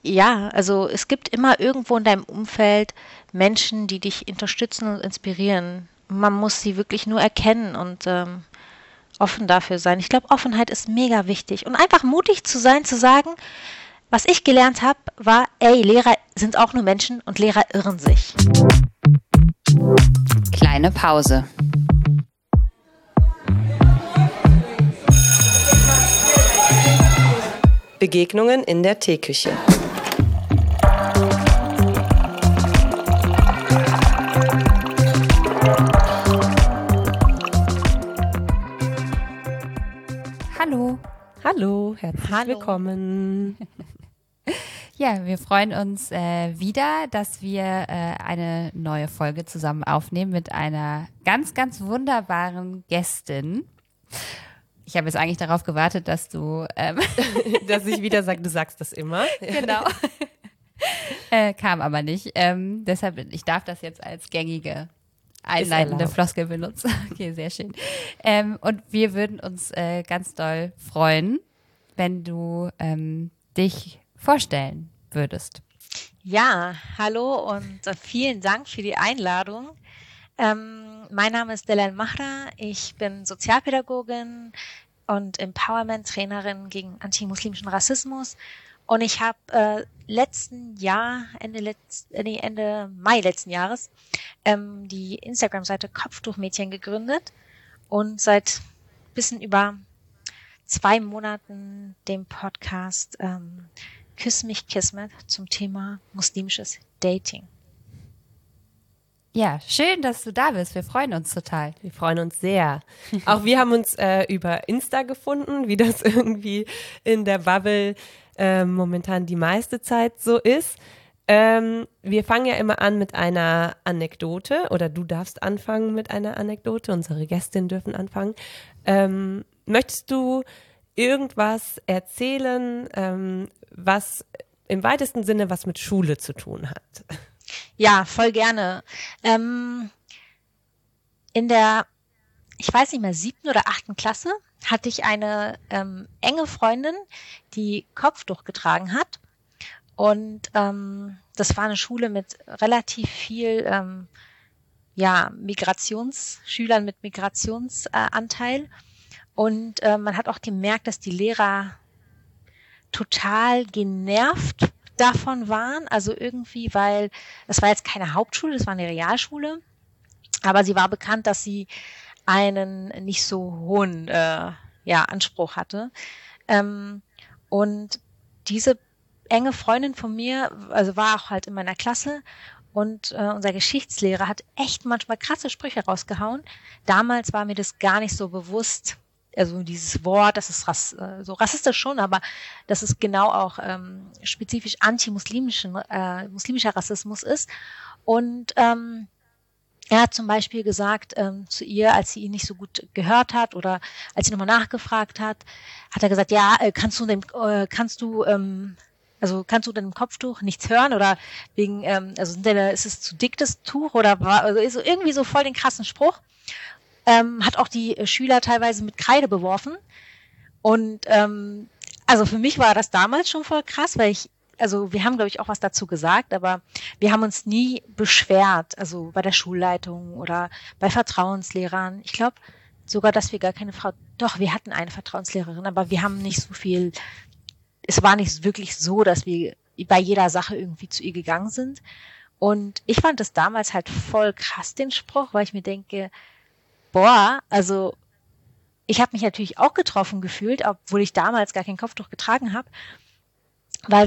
Ja, also es gibt immer irgendwo in deinem Umfeld Menschen, die dich unterstützen und inspirieren. Man muss sie wirklich nur erkennen und offen dafür sein. Ich glaube, Offenheit ist mega wichtig. Und einfach mutig zu sein, zu sagen, was ich gelernt habe, war, ey, Lehrer sind auch nur Menschen und Lehrer irren sich. Kleine Pause. Begegnungen in der Teeküche. Hallo. Hallo, herzlich willkommen. Ja, wir freuen uns wieder, dass wir eine neue Folge zusammen aufnehmen mit einer ganz, ganz wunderbaren Gästin. Ich habe jetzt eigentlich darauf gewartet, dass du... dass ich wieder sage, du sagst das immer. Genau. Kam aber nicht. Deshalb, ich darf das jetzt als gängige einleitende Floskel benutzen. Okay, sehr schön. Und wir würden uns ganz doll freuen, wenn du dich vorstellen würdest. Ja, hallo und vielen Dank für die Einladung. Mein Name ist Delal Mahra, ich bin Sozialpädagogin und Empowerment-Trainerin gegen antimuslimischen Rassismus und ich habe Ende Mai letzten Jahres die Instagram-Seite Kopftuchmädchen gegründet und seit bisschen über 2 Monaten den Podcast Küss mich Kismet zum Thema muslimisches Dating. Ja, schön, dass du da bist. Wir freuen uns total. Wir freuen uns sehr. Auch wir haben uns über Insta gefunden, wie das irgendwie in der Bubble momentan die meiste Zeit so ist. Wir fangen ja immer an mit einer Anekdote oder du darfst anfangen mit einer Anekdote. Unsere Gästinnen dürfen anfangen. Möchtest du irgendwas erzählen, was im weitesten Sinne was mit Schule zu tun hat? Ja, voll gerne. In der, ich weiß nicht mehr, 7. oder 8. Klasse hatte ich eine enge Freundin, die Kopftuch getragen hat. Und das war eine Schule mit relativ viel Migrationsschülern mit Migrationsanteil. Und man hat auch gemerkt, dass die Lehrer total genervt davon waren. Also irgendwie, weil es war jetzt keine Hauptschule, es war eine Realschule. Aber sie war bekannt, dass sie einen nicht so hohen Anspruch hatte. Und diese enge Freundin von mir, also war auch halt in meiner Klasse. Und unser Geschichtslehrer hat echt manchmal krasse Sprüche rausgehauen. Damals war mir das gar nicht so bewusst. Also dieses Wort, das ist so rassistisch schon, aber dass es genau auch spezifisch muslimischer Rassismus ist. Und er hat zum Beispiel gesagt zu ihr, als sie ihn nicht so gut gehört hat oder als sie nochmal nachgefragt hat, hat er gesagt, ja, kannst du deinem Kopftuch nichts hören oder wegen, ist es zu dick das Tuch oder also ist irgendwie so voll den krassen Spruch. Hat auch die Schüler teilweise mit Kreide beworfen. Und also für mich war das damals schon voll krass, weil wir haben, glaube ich, auch was dazu gesagt, aber wir haben uns nie beschwert, also bei der Schulleitung oder bei Vertrauenslehrern. Ich glaube sogar, dass wir gar keine wir hatten eine Vertrauenslehrerin, aber wir haben nicht so viel, es war nicht wirklich so, dass wir bei jeder Sache irgendwie zu ihr gegangen sind. Und ich fand das damals halt voll krass, den Spruch, weil ich mir denke, also ich habe mich natürlich auch getroffen gefühlt, obwohl ich damals gar kein Kopftuch getragen habe, weil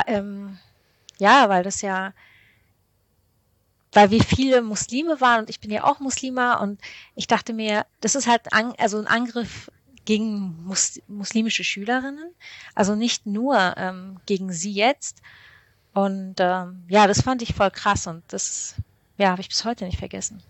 wir viele Muslime waren und ich bin ja auch Muslima und ich dachte mir, das ist halt ein Angriff gegen muslimische Schülerinnen, also nicht nur gegen sie jetzt. Und das fand ich voll krass und das habe ich bis heute nicht vergessen.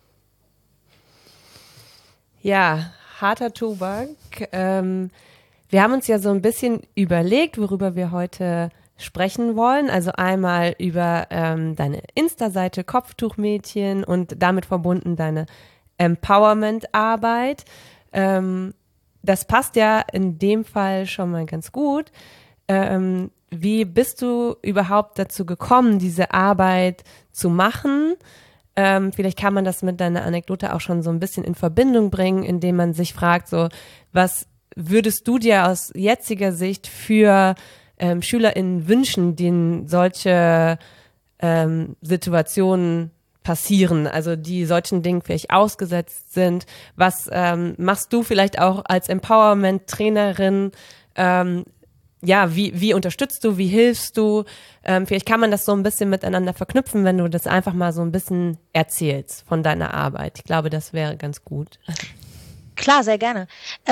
Ja, harter Tobak. Wir haben uns ja so ein bisschen überlegt, worüber wir heute sprechen wollen. Also einmal über deine Insta-Seite Kopftuchmädchen und damit verbunden deine Empowerment-Arbeit. Das passt ja in dem Fall schon mal ganz gut. wie bist du überhaupt dazu gekommen, diese Arbeit zu machen? Vielleicht kann man das mit deiner Anekdote auch schon so ein bisschen in Verbindung bringen, indem man sich fragt, so, was würdest du dir aus jetziger Sicht für SchülerInnen wünschen, denen solche Situationen passieren, also die solchen Dingen vielleicht ausgesetzt sind? Was machst du vielleicht auch als Empowerment-Trainerin? Wie unterstützt du, wie hilfst du? Vielleicht kann man das so ein bisschen miteinander verknüpfen, wenn du das einfach mal so ein bisschen erzählst von deiner Arbeit. Ich glaube, das wäre ganz gut. Klar, sehr gerne.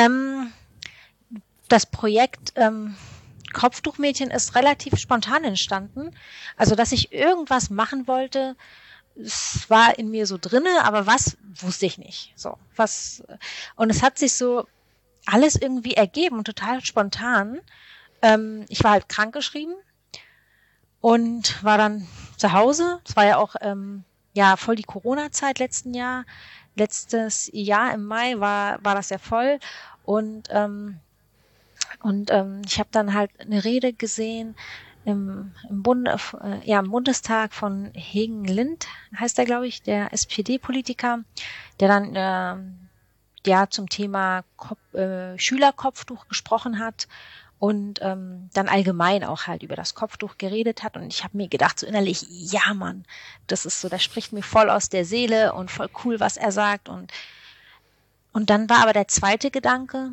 Das Projekt Kopftuchmädchen ist relativ spontan entstanden. Also, dass ich irgendwas machen wollte, es war in mir so drinne, aber was wusste ich nicht. Und es hat sich so alles irgendwie ergeben und total spontan. Ich war halt krankgeschrieben und war dann zu Hause. Es war ja auch voll die Corona-Zeit letztes Jahr im Mai war das ja voll und ich habe dann halt eine Rede gesehen im Bundestag von Hegen Lind, heißt er, glaube ich, der SPD-Politiker, der dann zum Thema Schülerkopftuch gesprochen hat und dann allgemein auch halt über das Kopftuch geredet hat. Und ich habe mir gedacht, so innerlich, ja Mann, das ist so, der spricht mir voll aus der Seele und voll cool, was er sagt. Und dann war aber der zweite Gedanke,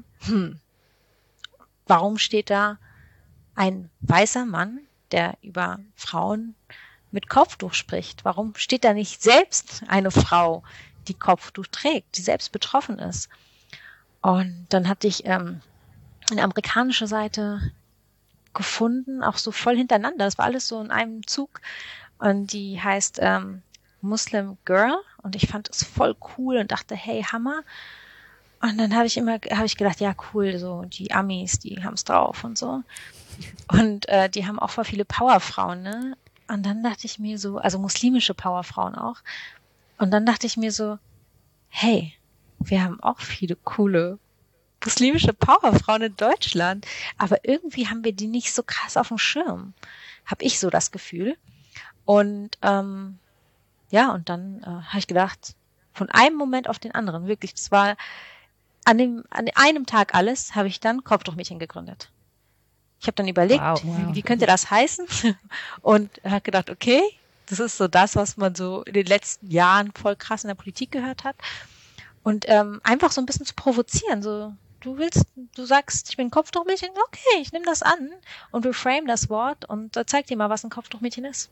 warum steht da ein weißer Mann, der über Frauen mit Kopftuch spricht? Warum steht da nicht selbst eine Frau, die Kopftuch trägt, die selbst betroffen ist? Und dann hatte ich eine amerikanische Seite gefunden, auch so voll hintereinander. Das war alles so in einem Zug. Und die heißt Muslim Girl. Und ich fand es voll cool und dachte, hey, Hammer. Und dann habe ich gedacht, ja cool, so die Amis, die haben's drauf und so. Und die haben auch voll viele Powerfrauen, ne? Und dann dachte ich mir so, also muslimische Powerfrauen auch. Und dann dachte ich mir so, hey, wir haben auch viele coole muslimische Powerfrauen in Deutschland, aber irgendwie haben wir die nicht so krass auf dem Schirm. Habe ich so das Gefühl. Und und dann habe ich gedacht, von einem Moment auf den anderen, wirklich, das war an einem Tag alles, habe ich dann Kopftuchmädchen gegründet. Ich habe dann überlegt, wie könnte das heißen? Und habe gedacht, okay, das ist so das, was man so in den letzten Jahren voll krass in der Politik gehört hat. Und einfach so ein bisschen zu provozieren, so du sagst, ich bin ein Kopftuchmädchen, okay, ich nehme das an und reframe das Wort und zeig dir mal, was ein Kopftuchmädchen ist.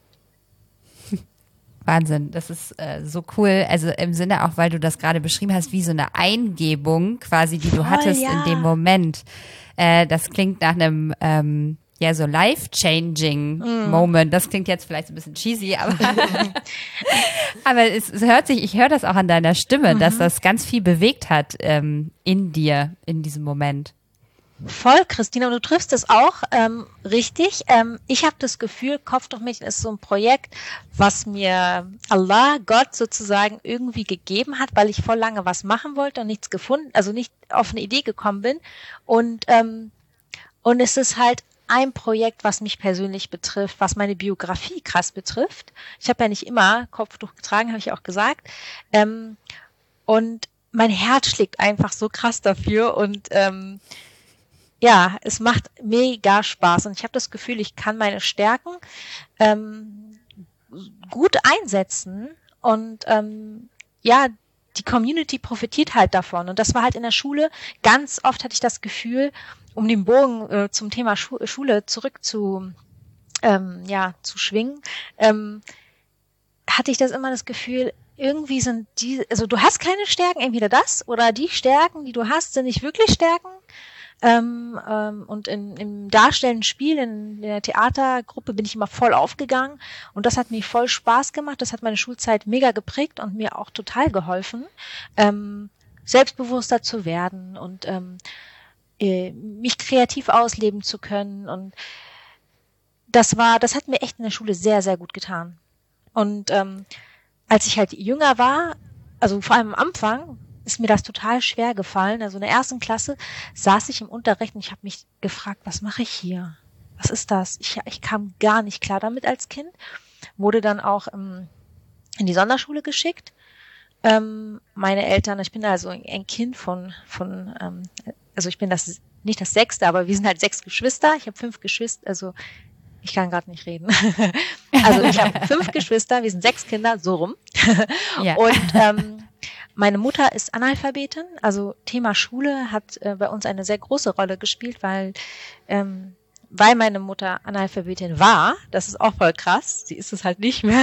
Wahnsinn, das ist so cool, also im Sinne auch, weil du das gerade beschrieben hast, wie so eine Eingebung quasi, die du hattest in dem Moment. Das klingt nach einem so life-changing Moment. Das klingt jetzt vielleicht ein bisschen cheesy, aber aber es hört sich, ich höre das auch an deiner Stimme, dass das ganz viel bewegt hat in dir in diesem Moment. Voll, Christina, und du triffst es auch richtig. Ich habe das Gefühl, Kopftuchmädchen ist so ein Projekt, was mir Allah, Gott sozusagen irgendwie gegeben hat, weil ich voll lange was machen wollte und nichts gefunden, also nicht auf eine Idee gekommen bin. Und es ist halt ein Projekt, was mich persönlich betrifft, was meine Biografie krass betrifft. Ich habe ja nicht immer Kopftuch getragen, habe ich auch gesagt. Und mein Herz schlägt einfach so krass dafür und es macht mega Spaß und ich habe das Gefühl, ich kann meine Stärken gut einsetzen und die Community profitiert halt davon. Und das war halt in der Schule, ganz oft hatte ich das Gefühl, um den Bogen zum Thema Schule zurück zu schwingen, hatte ich das immer das Gefühl, irgendwie sind also du hast keine Stärken, entweder das oder die Stärken, die du hast, sind nicht wirklich Stärken. Und im darstellenden Spiel, in der Theatergruppe bin ich immer voll aufgegangen und das hat mir voll Spaß gemacht. Das hat meine Schulzeit mega geprägt und mir auch total geholfen, selbstbewusster zu werden und mich kreativ ausleben zu können. Und das hat mir echt in der Schule sehr, sehr gut getan. Und als ich halt jünger war, also vor allem am Anfang, ist mir das total schwer gefallen. Also in der 1. Klasse saß ich im Unterricht und ich habe mich gefragt, was mache ich hier? was ist das? Ich kam gar nicht klar damit als Kind, wurde dann auch in die Sonderschule geschickt. Meine Eltern, ich bin also ein Kind also ich bin nicht das Sechste, aber wir sind halt 6 Geschwister. Ich habe 5 Geschwister, also ich kann gerade nicht reden. Also ich habe 5 Geschwister, wir sind 6 Kinder, so rum. Ja. Und meine Mutter ist Analphabetin, also Thema Schule hat bei uns eine sehr große Rolle gespielt, weil meine Mutter Analphabetin war, das ist auch voll krass, sie ist es halt nicht mehr,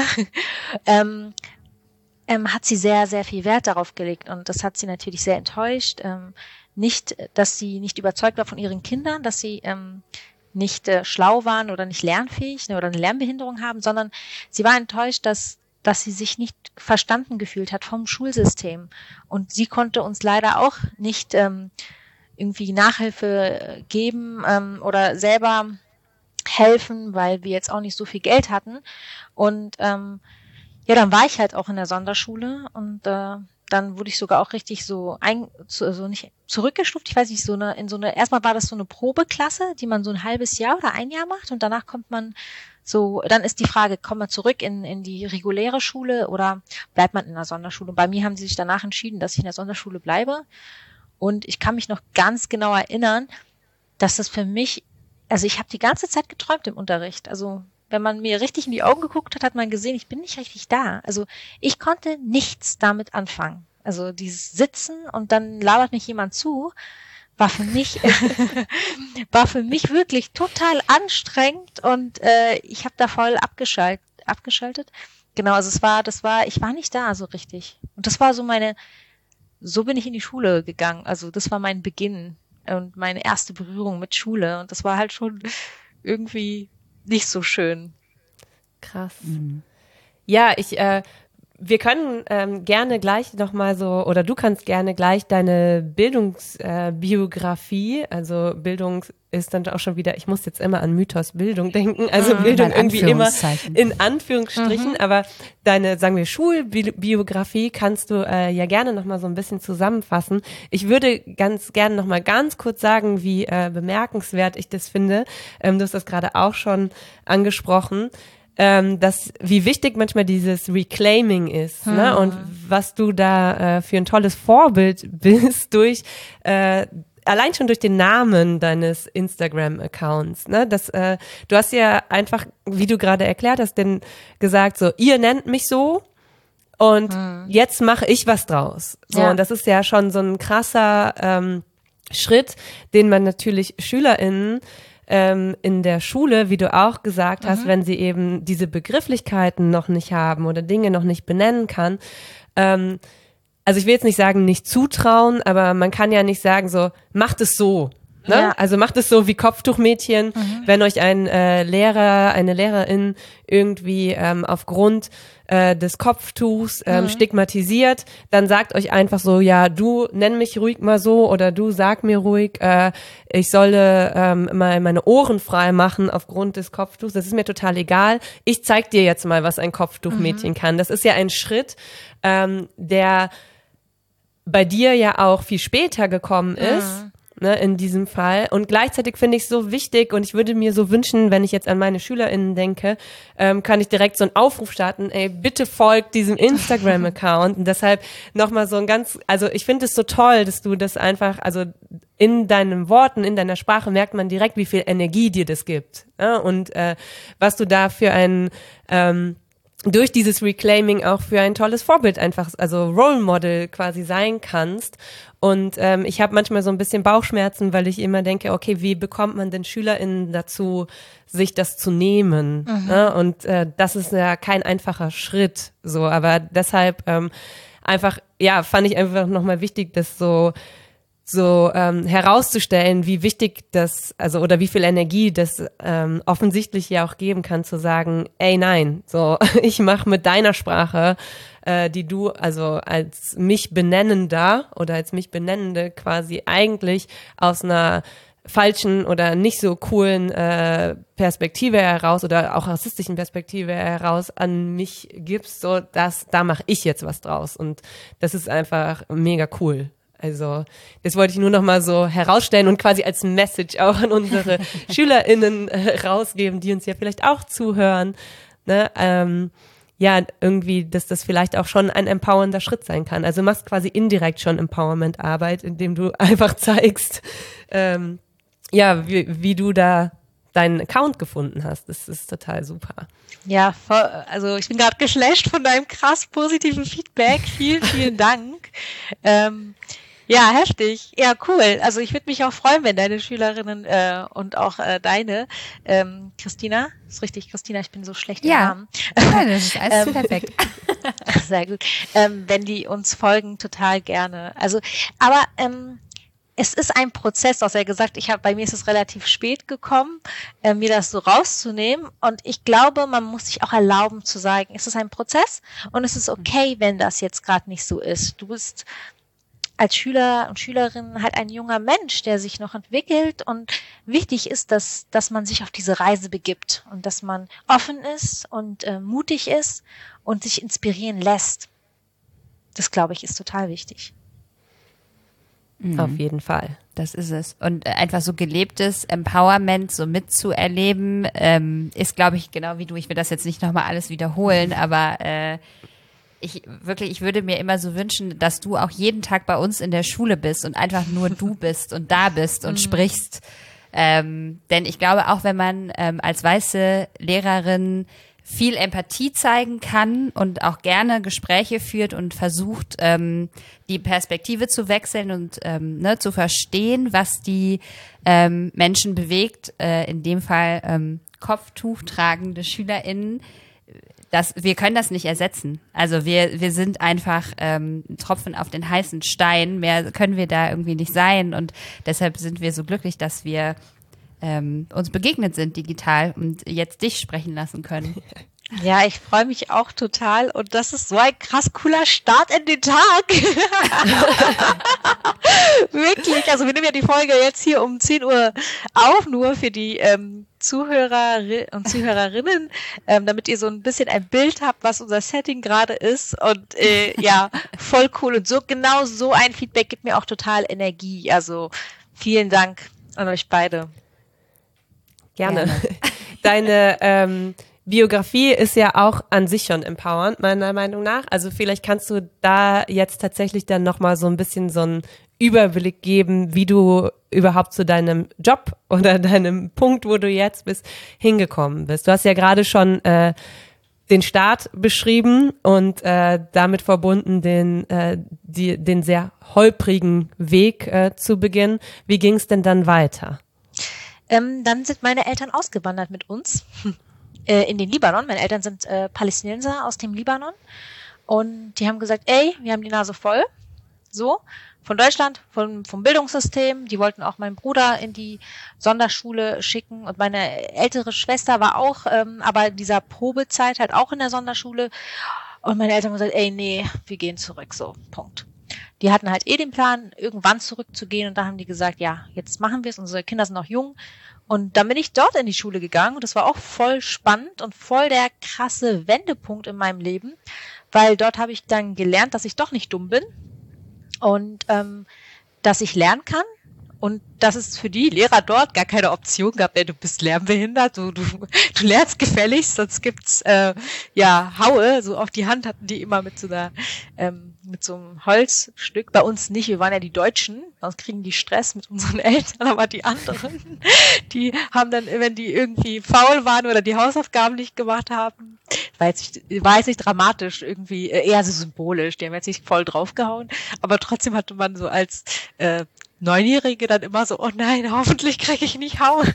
hat sie sehr, sehr viel Wert darauf gelegt und das hat sie natürlich sehr enttäuscht. Nicht, dass sie nicht überzeugt war von ihren Kindern, dass sie nicht schlau waren oder nicht lernfähig oder eine Lernbehinderung haben, sondern sie war enttäuscht, dass sie sich nicht verstanden gefühlt hat vom Schulsystem. Und sie konnte uns leider auch nicht irgendwie Nachhilfe geben oder selber helfen, weil wir jetzt auch nicht so viel Geld hatten. Und ja, dann war ich halt auch in der Sonderschule und dann wurde ich sogar auch richtig nicht zurückgestuft. Ich weiß nicht, erstmal war das so eine Probeklasse, die man so ein halbes Jahr oder ein Jahr macht und danach kommt man dann ist die Frage, kommt man zurück in die reguläre Schule oder bleibt man in der Sonderschule? Und bei mir haben sie sich danach entschieden, dass ich in der Sonderschule bleibe. Und ich kann mich noch ganz genau erinnern, dass das für mich, also ich habe die ganze Zeit geträumt im Unterricht. Also wenn man mir richtig in die Augen geguckt hat, hat man gesehen, ich bin nicht richtig da. Also ich konnte nichts damit anfangen. Also dieses Sitzen und dann labert mich jemand zu, war für mich wirklich total anstrengend und ich habe da voll abgeschaltet. Genau, also ich war nicht da so richtig. Und das war so bin ich in die Schule gegangen. Also das war mein Beginn und meine erste Berührung mit Schule und das war halt schon irgendwie nicht so schön. Krass. Ja, wir können gerne gleich nochmal oder du kannst gerne gleich deine Bildungsbiografie, also Bildung ist dann auch schon wieder, ich muss jetzt immer an Mythos Bildung denken, also Bildung irgendwie immer in Anführungsstrichen, aber deine, sagen wir, Schulbiografie kannst du ja gerne nochmal so ein bisschen zusammenfassen. Ich würde ganz gerne nochmal ganz kurz sagen, wie bemerkenswert ich das finde. Du hast das gerade auch schon angesprochen. Wie wichtig manchmal dieses Reclaiming ist, ne? Und was du da für ein tolles Vorbild bist allein schon durch den Namen deines Instagram-Accounts, ne? Du hast ja einfach, wie du gerade erklärt hast, denn gesagt so, ihr nennt mich so und jetzt mache ich was draus. So, ja. Und das ist ja schon so ein krasser Schritt, den man natürlich SchülerInnen in der Schule, wie du auch gesagt hast, wenn sie eben diese Begrifflichkeiten noch nicht haben oder Dinge noch nicht benennen kann. Also ich will jetzt nicht sagen, nicht zutrauen, aber man kann ja nicht sagen so, macht es so. Ne? Ja. Also macht es so wie Kopftuchmädchen, wenn euch ein Lehrer, eine Lehrerin irgendwie aufgrund des Kopftuchs stigmatisiert, dann sagt euch einfach so, ja, du nenn mich ruhig mal so oder du sag mir ruhig, ich solle mal meine Ohren frei machen aufgrund des Kopftuchs. Das ist mir total egal. Ich zeig dir jetzt mal, was ein Kopftuchmädchen kann. Das ist ja ein Schritt, der bei dir ja auch viel später gekommen ist. Ne, in diesem Fall. Und gleichzeitig finde ich es so wichtig und ich würde mir so wünschen, wenn ich jetzt an meine SchülerInnen denke, kann ich direkt so einen Aufruf starten, ey, bitte folgt diesem Instagram-Account. Und deshalb nochmal so also ich finde es so toll, dass du das einfach, also in deinen Worten, in deiner Sprache merkt man direkt, wie viel Energie dir das gibt. Ja? Und was du da für durch dieses Reclaiming auch für ein tolles Vorbild einfach, also Role Model quasi sein kannst. Und ich habe manchmal so ein bisschen Bauchschmerzen, weil ich immer denke, okay, wie bekommt man denn SchülerInnen dazu, sich das zu nehmen? Ne? Und das ist ja kein einfacher Schritt, so. Aber deshalb einfach, ja, fand ich einfach nochmal wichtig, das so herauszustellen, wie wichtig das, also oder wie viel Energie das offensichtlich ja auch geben kann, zu sagen, ey nein, so ich mache mit deiner Sprache, die du also als mich Benennender oder als mich Benennende quasi eigentlich aus einer falschen oder nicht so coolen Perspektive heraus oder auch rassistischen Perspektive heraus an mich gibst, so da mache ich jetzt was draus und das ist einfach mega cool. Also das wollte ich nur noch mal so herausstellen und quasi als Message auch an unsere SchülerInnen rausgeben, die uns ja vielleicht auch zuhören. Ne? Ja, irgendwie, dass das vielleicht auch schon ein empowernder Schritt sein kann. Also du machst quasi indirekt schon Empowerment-Arbeit, indem du einfach zeigst, ja, wie du da deinen Account gefunden hast. Das ist total super. Ja, also ich bin gerade geflasht von deinem krass positiven Feedback. Vielen, vielen Dank. Ja, heftig. Ja, cool. Also ich würde mich auch freuen, wenn deine Schülerinnen und auch deine, Christina, ist richtig, Christina, ich bin so schlecht im Namen. Ja, das ist alles perfekt. Sehr gut. Wenn die uns folgen, total gerne. Also, aber es ist ein Prozess, was er gesagt, bei mir ist es relativ spät gekommen, mir das so rauszunehmen. Und ich glaube, man muss sich auch erlauben zu sagen, es ist ein Prozess und es ist okay, wenn das jetzt gerade nicht so ist. Du bist als Schüler und Schülerin halt ein junger Mensch, der sich noch entwickelt, und wichtig ist, dass man sich auf diese Reise begibt und dass man offen ist und mutig ist und sich inspirieren lässt. Das, glaube ich, ist total wichtig. Auf jeden Fall. Das ist es. Und einfach so gelebtes Empowerment so mitzuerleben, ist, glaube ich, genau wie du. Ich will das jetzt nicht nochmal alles wiederholen, aber ich würde mir immer so wünschen, dass du auch jeden Tag bei uns in der Schule bist und einfach nur du bist und da bist und sprichst. Denn ich glaube, auch wenn man als weiße Lehrerin viel Empathie zeigen kann und auch gerne Gespräche führt und versucht, die Perspektive zu wechseln und zu verstehen, was die Menschen bewegt, in dem Fall Kopftuch tragende SchülerInnen, wir können das nicht ersetzen. Also wir sind einfach ein Tropfen auf den heißen Stein. Mehr können wir da irgendwie nicht sein. Und deshalb sind wir so glücklich, dass wir uns begegnet sind digital und jetzt dich sprechen lassen können. Ja, ich freue mich auch total, und das ist so ein krass cooler Start in den Tag. Wirklich, also wir nehmen ja die Folge jetzt hier um 10 Uhr auf, nur für die Zuhörer und Zuhörerinnen, damit ihr so ein bisschen ein Bild habt, was unser Setting gerade ist, und ja, voll cool, und genau so ein Feedback gibt mir auch total Energie, also vielen Dank an euch beide. Gerne. Deine Biografie ist ja auch an sich schon empowernd, meiner Meinung nach. Also vielleicht kannst du da jetzt tatsächlich dann nochmal so ein bisschen so einen Überblick geben, wie du überhaupt zu deinem Job oder deinem Punkt, wo du jetzt bist, hingekommen bist. Du hast ja gerade schon den Start beschrieben und damit verbunden den sehr holprigen Weg zu Beginn. Wie ging es denn dann weiter? Dann sind meine Eltern ausgewandert mit uns in den Libanon. Meine Eltern sind Palästinenser aus dem Libanon, und die haben gesagt, ey, wir haben die Nase voll, so, von Deutschland, vom Bildungssystem. Die wollten auch meinen Bruder in die Sonderschule schicken, und meine ältere Schwester war auch, aber in dieser Probezeit halt auch in der Sonderschule, und meine Eltern haben gesagt, ey, nee, wir gehen zurück, so, Punkt. Die hatten halt den Plan, irgendwann zurückzugehen, und da haben die gesagt, ja, jetzt machen wir es, unsere Kinder sind noch jung. Und dann bin ich dort in die Schule gegangen, und das war auch voll spannend und voll der krasse Wendepunkt in meinem Leben, weil dort habe ich dann gelernt, dass ich doch nicht dumm bin und dass ich lernen kann, und dass es für die Lehrer dort gar keine Option gab, ey, du bist lernbehindert, du lernst gefälligst, sonst gibt's Haue, so auf die Hand hatten die immer mit so einem Holzstück. Bei uns nicht, wir waren ja die Deutschen, sonst kriegen die Stress mit unseren Eltern, aber die anderen, die haben dann, wenn die irgendwie faul waren oder die Hausaufgaben nicht gemacht haben, war jetzt nicht dramatisch, irgendwie eher so symbolisch, die haben jetzt nicht voll draufgehauen, aber trotzdem hatte man so als Neunjährige dann immer so, oh nein, hoffentlich kriege ich nicht Haue.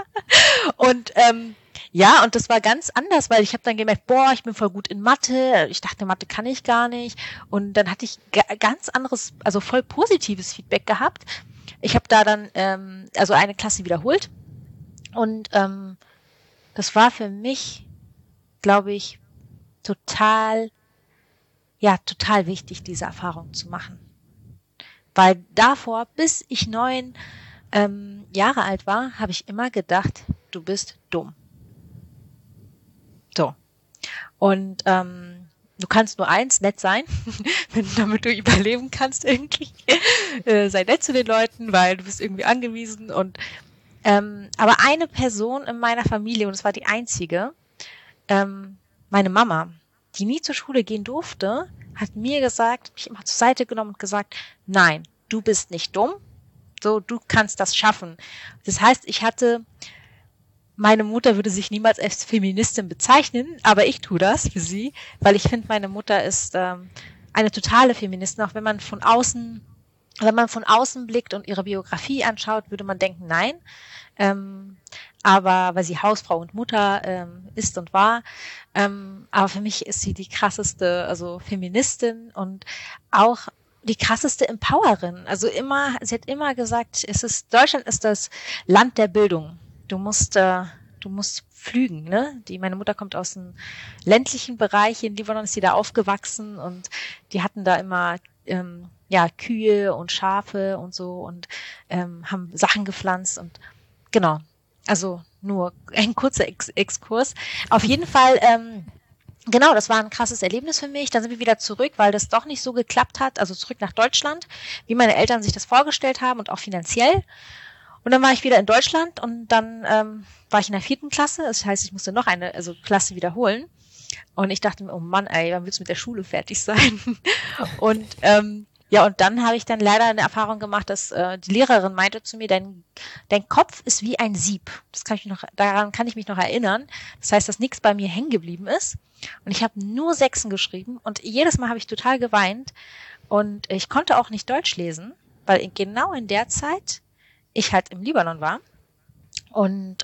Und ja, und das war ganz anders, weil ich habe dann gemerkt, boah, ich bin voll gut in Mathe. Ich dachte, Mathe kann ich gar nicht. Und dann hatte ich ganz anderes, also voll positives Feedback gehabt. Ich habe da dann also eine Klasse wiederholt. Und das war für mich, glaube ich, total wichtig, diese Erfahrung zu machen. Weil davor, bis ich 9 Jahre alt war, habe ich immer gedacht, du bist dumm. So. Und du kannst nur eins, nett sein, damit du überleben kannst irgendwie. Sei nett zu den Leuten, weil du bist irgendwie angewiesen. Und aber eine Person in meiner Familie, und es war die einzige, meine Mama, die nie zur Schule gehen durfte, hat mir gesagt, mich immer zur Seite genommen und gesagt, nein, du bist nicht dumm, so, du kannst das schaffen. Das heißt, meine Mutter würde sich niemals als Feministin bezeichnen, aber ich tue das für sie, weil ich finde, meine Mutter ist eine totale Feministin, auch wenn man von außen blickt und ihre Biografie anschaut, würde man denken, nein. Aber weil sie Hausfrau und Mutter ist und war. Aber für mich ist sie die krasseste, also Feministin und auch die krasseste Empowerin. Also sie hat immer gesagt, Deutschland ist das Land der Bildung. Du musst flügen, ne? Meine Mutter kommt aus dem ländlichen Bereich, in Libanon ist sie da aufgewachsen und die hatten da immer Kühe und Schafe und so und haben Sachen gepflanzt und genau. Also nur ein kurzer Exkurs. Auf jeden Fall, genau, das war ein krasses Erlebnis für mich. Dann sind wir wieder zurück, weil das doch nicht so geklappt hat, also zurück nach Deutschland, wie meine Eltern sich das vorgestellt haben und auch finanziell. Und dann war ich wieder in Deutschland und dann war ich in der 4. Klasse. Das heißt, ich musste noch eine Klasse wiederholen. Und ich dachte mir, oh Mann, ey, wann willst du mit der Schule fertig sein? Und und dann habe ich dann leider eine Erfahrung gemacht, dass die Lehrerin meinte zu mir, dein Kopf ist wie ein Sieb. Daran kann ich mich noch erinnern. Das heißt, dass nichts bei mir hängen geblieben ist. Und ich habe nur Sechsen geschrieben und jedes Mal habe ich total geweint. Und ich konnte auch nicht Deutsch lesen, weil genau in der Zeit ich halt im Libanon war. Und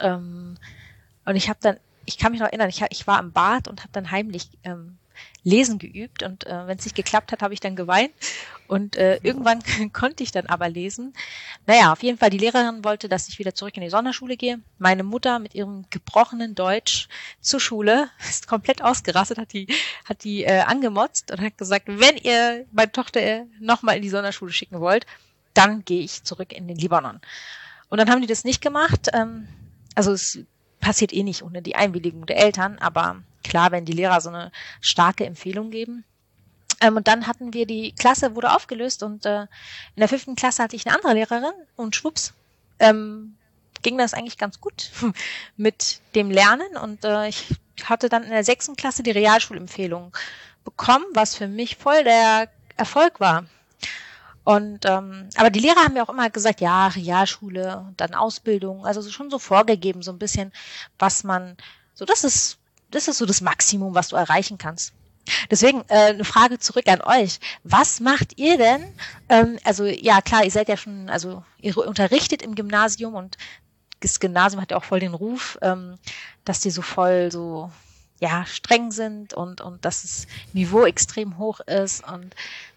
ich kann mich noch erinnern, ich war im Bad und habe dann heimlich Lesen geübt und wenn es nicht geklappt hat, habe ich dann geweint und irgendwann konnte ich dann aber lesen. Naja, auf jeden Fall, die Lehrerin wollte, dass ich wieder zurück in die Sonderschule gehe. Meine Mutter mit ihrem gebrochenen Deutsch zur Schule ist komplett ausgerastet, hat die angemotzt und hat gesagt, wenn ihr meine Tochter nochmal in die Sonderschule schicken wollt, dann gehe ich zurück in den Libanon. Und dann haben die das nicht gemacht. Also es passiert eh nicht ohne die Einwilligung der Eltern, aber klar, wenn die Lehrer so eine starke Empfehlung geben. Und dann hatten wir, die Klasse wurde aufgelöst und in der 5. Klasse hatte ich eine andere Lehrerin und schwupps, ging das eigentlich ganz gut mit dem Lernen und ich hatte dann in der 6. Klasse die Realschulempfehlung bekommen, was für mich voll der Erfolg war. Und aber die Lehrer haben mir auch immer gesagt, ja, Realschule und dann Ausbildung, also schon so vorgegeben, so ein bisschen, was man, so das ist so das Maximum, was du erreichen kannst. Deswegen eine Frage zurück an euch. Was macht ihr denn? Also ja, klar, ihr seid ja schon, also ihr unterrichtet im Gymnasium und das Gymnasium hat ja auch voll den Ruf, dass die so voll so streng sind und dass das Niveau extrem hoch ist und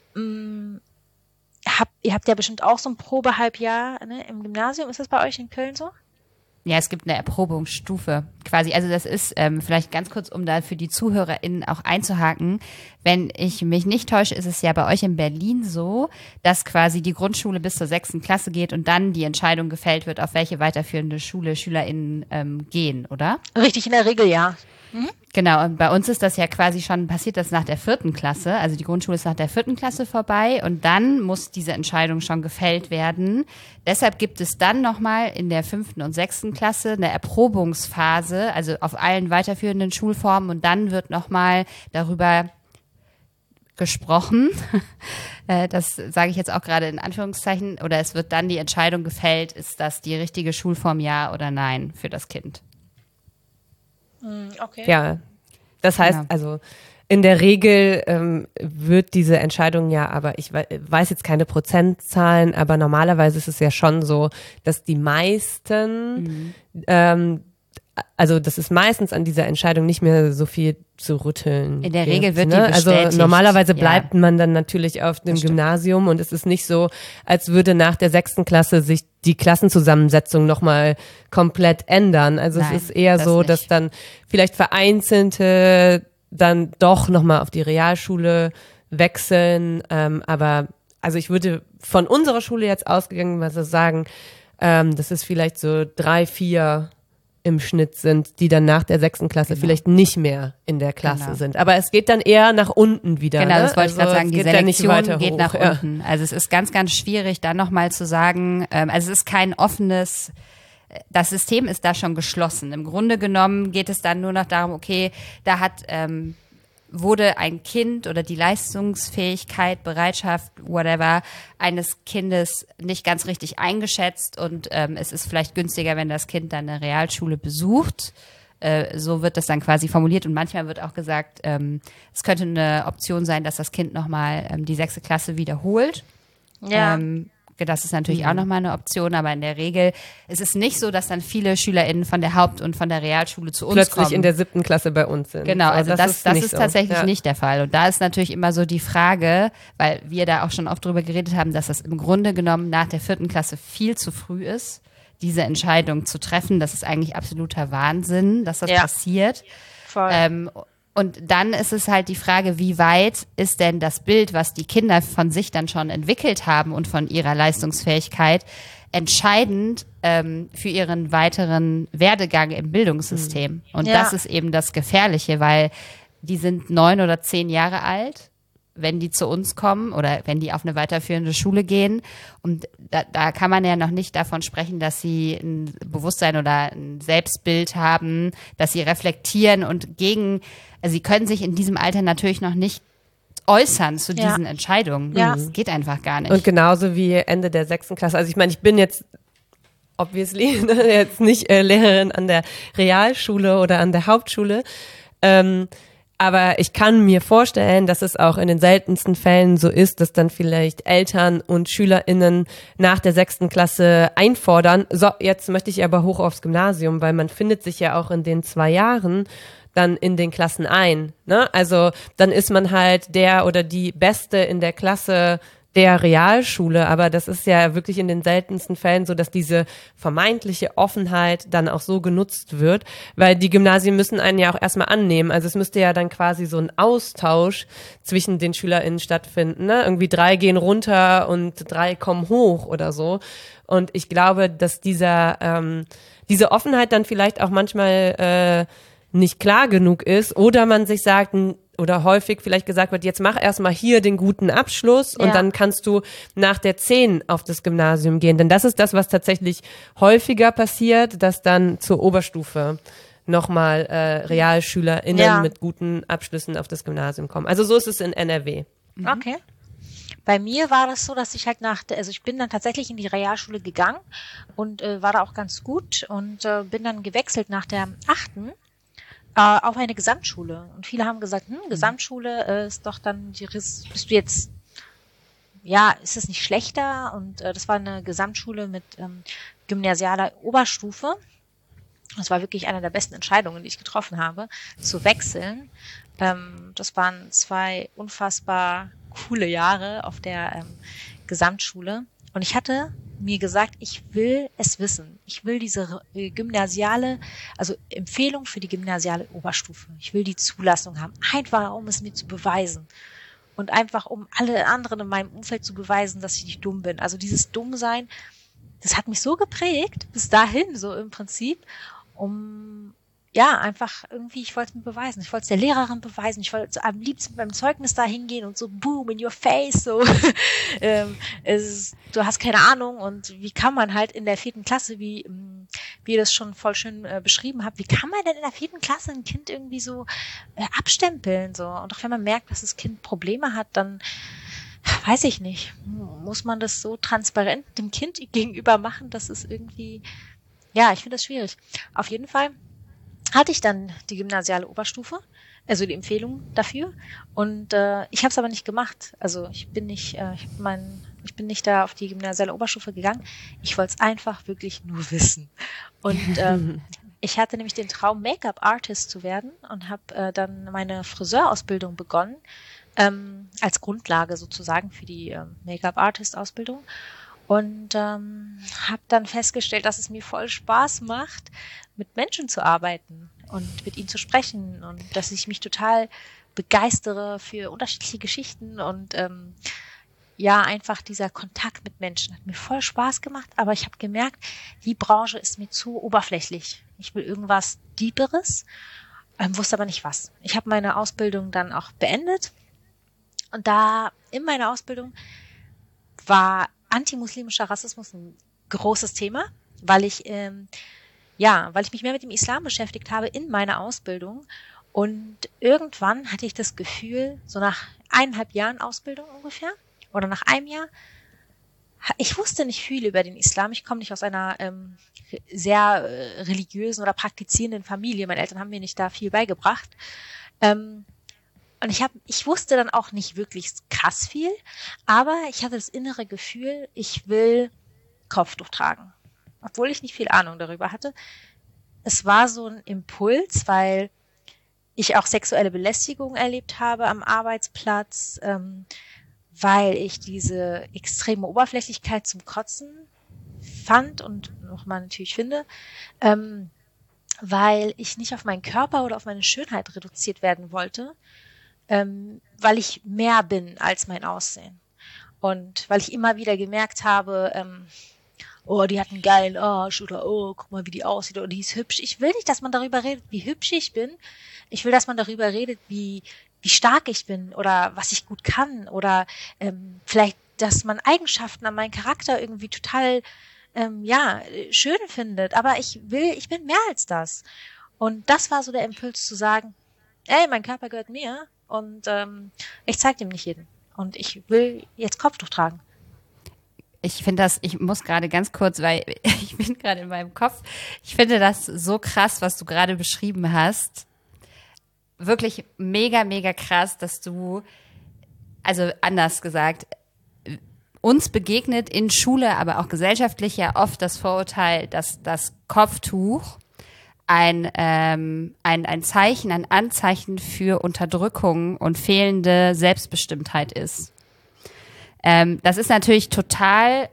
ihr habt ja bestimmt auch so ein Probehalbjahr, ne, im Gymnasium. Ist das bei euch in Köln so? Ja, es gibt eine Erprobungsstufe quasi. Also das ist vielleicht ganz kurz, um da für die ZuhörerInnen auch einzuhaken. Wenn ich mich nicht täusche, ist es ja bei euch in Berlin so, dass quasi die Grundschule bis zur 6. Klasse geht und dann die Entscheidung gefällt wird, auf welche weiterführende Schule SchülerInnen gehen, oder? Richtig, in der Regel ja. Mhm. Genau, und bei uns ist das ja quasi schon passiert, das nach der 4. Klasse, also die Grundschule ist nach der 4. Klasse vorbei und dann muss diese Entscheidung schon gefällt werden. Deshalb gibt es dann nochmal in der 5. und 6. Klasse eine Erprobungsphase, also auf allen weiterführenden Schulformen und dann wird nochmal darüber gesprochen, das sage ich jetzt auch gerade in Anführungszeichen, oder es wird dann die Entscheidung gefällt, ist das die richtige Schulform, ja oder nein für das Kind. Okay. Ja, das heißt, also in der Ähm, wird diese Entscheidung ja, aber ich weiß jetzt keine Prozentzahlen, aber normalerweise ist es ja schon so, dass die meisten, also dass es meistens an dieser Entscheidung nicht mehr so viel zu rütteln In der gibt, Regel wird ne? die bestätigt. Also normalerweise bleibt ja. man dann natürlich auf dem Gymnasium und es ist nicht so, als würde nach der 6. Klasse sich die Klassenzusammensetzung nochmal komplett ändern. Also Nein, es ist eher so, nicht. dass dann vielleicht Vereinzelte dann doch nochmal auf die Realschule wechseln. Aber also ich würde von unserer Schule jetzt ausgegangen sagen, das ist vielleicht so 3, 4 im Schnitt sind, die dann nach der 6. Klasse vielleicht nicht mehr in der Klasse sind. Aber es geht dann eher nach unten wieder. Genau, ne? das wollte ich gerade sagen, die Selektion geht nach Ja. unten. Also es ist ganz, ganz schwierig, dann nochmal zu sagen, also es ist kein offenes, das System ist da schon geschlossen. Im Grunde genommen geht es dann nur noch darum, okay, da wurde ein Kind oder die Leistungsfähigkeit, Bereitschaft, whatever, eines Kindes nicht ganz richtig eingeschätzt und es ist vielleicht günstiger, wenn das Kind dann eine Realschule besucht. So wird das dann quasi formuliert und manchmal wird auch gesagt, es könnte eine Option sein, dass das Kind nochmal die 6. Klasse wiederholt. Ja. Das ist natürlich auch nochmal eine Option, aber in der Regel ist es nicht so, dass dann viele SchülerInnen von der Haupt- und von der Realschule zu uns plötzlich kommen. in der 7. Klasse bei uns sind. Genau, also das ist so. tatsächlich nicht der Fall. Und da ist natürlich immer so die Frage, weil wir da auch schon oft drüber geredet haben, dass das im Grunde genommen nach der 4. Klasse viel zu früh ist, diese Entscheidung zu treffen. Das ist eigentlich absoluter Wahnsinn, dass das passiert. Voll. Und dann ist es halt die Frage, wie weit ist denn das Bild, was die Kinder von sich dann schon entwickelt haben und von ihrer Leistungsfähigkeit, entscheidend für ihren weiteren Werdegang im Bildungssystem. Und das ist eben das Gefährliche, weil die sind 9 oder 10 Jahre alt, wenn die zu uns kommen oder wenn die auf eine weiterführende Schule gehen. Und da kann man ja noch nicht davon sprechen, dass sie ein Bewusstsein oder ein Selbstbild haben, dass sie reflektieren und also sie können sich in diesem Alter natürlich noch nicht äußern zu diesen Entscheidungen. Ja. Das geht einfach gar nicht. Und genauso wie Ende der 6. Klasse. Also ich meine, ich bin jetzt obviously jetzt nicht Lehrerin an der Realschule oder an der Hauptschule, aber ich kann mir vorstellen, dass es auch in den seltensten Fällen so ist, dass dann vielleicht Eltern und SchülerInnen nach der 6. Klasse einfordern, so, jetzt möchte ich aber hoch aufs Gymnasium, weil man findet sich ja auch in den 2 Jahren dann in den Klassen ein, ne? Also dann ist man halt der oder die Beste in der Klasse der Realschule, aber das ist ja wirklich in den seltensten Fällen so, dass diese vermeintliche Offenheit dann auch so genutzt wird, weil die Gymnasien müssen einen ja auch erstmal annehmen. Also es müsste ja dann quasi so ein Austausch zwischen den SchülerInnen stattfinden, ne? Irgendwie 3 gehen runter und 3 kommen hoch oder so. Und ich glaube, dass diese Offenheit dann vielleicht auch manchmal nicht klar genug ist oder man sich sagt, oder häufig vielleicht gesagt wird, jetzt mach erstmal hier den guten Abschluss und dann kannst du nach der 10 auf das Gymnasium gehen. Denn das ist das, was tatsächlich häufiger passiert, dass dann zur Oberstufe nochmal RealschülerInnen mit guten Abschlüssen auf das Gymnasium kommen. Also so ist es in NRW. Okay. Bei mir war das so, dass ich halt also ich bin dann tatsächlich in die Realschule gegangen und war da auch ganz gut und bin dann gewechselt nach der 8. Auf eine Gesamtschule. Und viele haben gesagt, Gesamtschule ist doch dann, bist du jetzt, ist es nicht schlechter? Und das war eine Gesamtschule mit gymnasialer Oberstufe. Das war wirklich eine der besten Entscheidungen, die ich getroffen habe, zu wechseln. Das waren 2 unfassbar coole Jahre auf der Gesamtschule. Und ich hatte mir gesagt, ich will es wissen. Ich will diese Empfehlung für die gymnasiale Oberstufe. Ich will die Zulassung haben. Einfach, um es mir zu beweisen. Und einfach, um alle anderen in meinem Umfeld zu beweisen, dass ich nicht dumm bin. Also dieses Dummsein, das hat mich so geprägt, bis dahin so im Prinzip, einfach irgendwie, ich wollte es mir beweisen. Ich wollte es der Lehrerin beweisen. Ich wollte am liebsten beim Zeugnis da hingehen und so boom, in your face, so. Du hast keine Ahnung und wie kann man halt in der 4. Klasse, wie ihr das schon voll schön beschrieben habt, wie kann man denn in der 4. Klasse ein Kind irgendwie so abstempeln, so. Und auch wenn man merkt, dass das Kind Probleme hat, dann weiß ich nicht, muss man das so transparent dem Kind gegenüber machen, dass es irgendwie, ich finde das schwierig. Auf jeden Fall hatte ich dann die gymnasiale Oberstufe, also die Empfehlung dafür. Und ich habe es aber nicht gemacht. Also ich bin nicht da auf die gymnasiale Oberstufe gegangen. Ich wollte es einfach wirklich nur wissen. Und ich hatte nämlich den Traum, Make-up-Artist zu werden und habe dann meine Friseurausbildung begonnen, als Grundlage sozusagen für die Make-up-Artist-Ausbildung. Und habe dann festgestellt, dass es mir voll Spaß macht, mit Menschen zu arbeiten und mit ihnen zu sprechen und dass ich mich total begeistere für unterschiedliche Geschichten und einfach dieser Kontakt mit Menschen hat mir voll Spaß gemacht, aber ich habe gemerkt, die Branche ist mir zu oberflächlich. Ich will irgendwas Deeperes, wusste aber nicht was. Ich habe meine Ausbildung dann auch beendet und da in meiner Ausbildung war antimuslimischer Rassismus ein großes Thema, weil ich mich mehr mit dem Islam beschäftigt habe in meiner Ausbildung. Und irgendwann hatte ich das Gefühl, so nach 1,5 Jahren Ausbildung ungefähr, oder nach einem Jahr, ich wusste nicht viel über den Islam. Ich komme nicht aus einer sehr religiösen oder praktizierenden Familie. Meine Eltern haben mir nicht da viel beigebracht. Und ich wusste dann auch nicht wirklich krass viel, aber ich hatte das innere Gefühl, ich will Kopftuch tragen. Obwohl ich nicht viel Ahnung darüber hatte. Es war so ein Impuls, weil ich auch sexuelle Belästigung erlebt habe am Arbeitsplatz, weil ich diese extreme Oberflächlichkeit zum Kotzen fand und nochmal natürlich finde, weil ich nicht auf meinen Körper oder auf meine Schönheit reduziert werden wollte, weil ich mehr bin als mein Aussehen. Und weil ich immer wieder gemerkt habe, oh, die hat einen geilen Arsch oder oh, guck mal, wie die aussieht oder die ist hübsch. Ich will nicht, dass man darüber redet, wie hübsch ich bin. Ich will, dass man darüber redet, wie stark ich bin oder was ich gut kann oder vielleicht, dass man Eigenschaften an meinem Charakter irgendwie total schön findet. Aber ich bin mehr als das. Und das war so der Impuls zu sagen, ey, mein Körper gehört mir und ich zeige dem nicht jeden. Und ich will jetzt Kopftuch tragen. Ich muss gerade ganz kurz, weil ich bin gerade in meinem Kopf, ich finde das so krass, was du gerade beschrieben hast. Wirklich mega, mega krass, dass du, also anders gesagt, uns begegnet in Schule, aber auch gesellschaftlich ja oft das Vorurteil, dass das Kopftuch ein Zeichen, ein Anzeichen für Unterdrückung und fehlende Selbstbestimmtheit ist. Das ist natürlich total,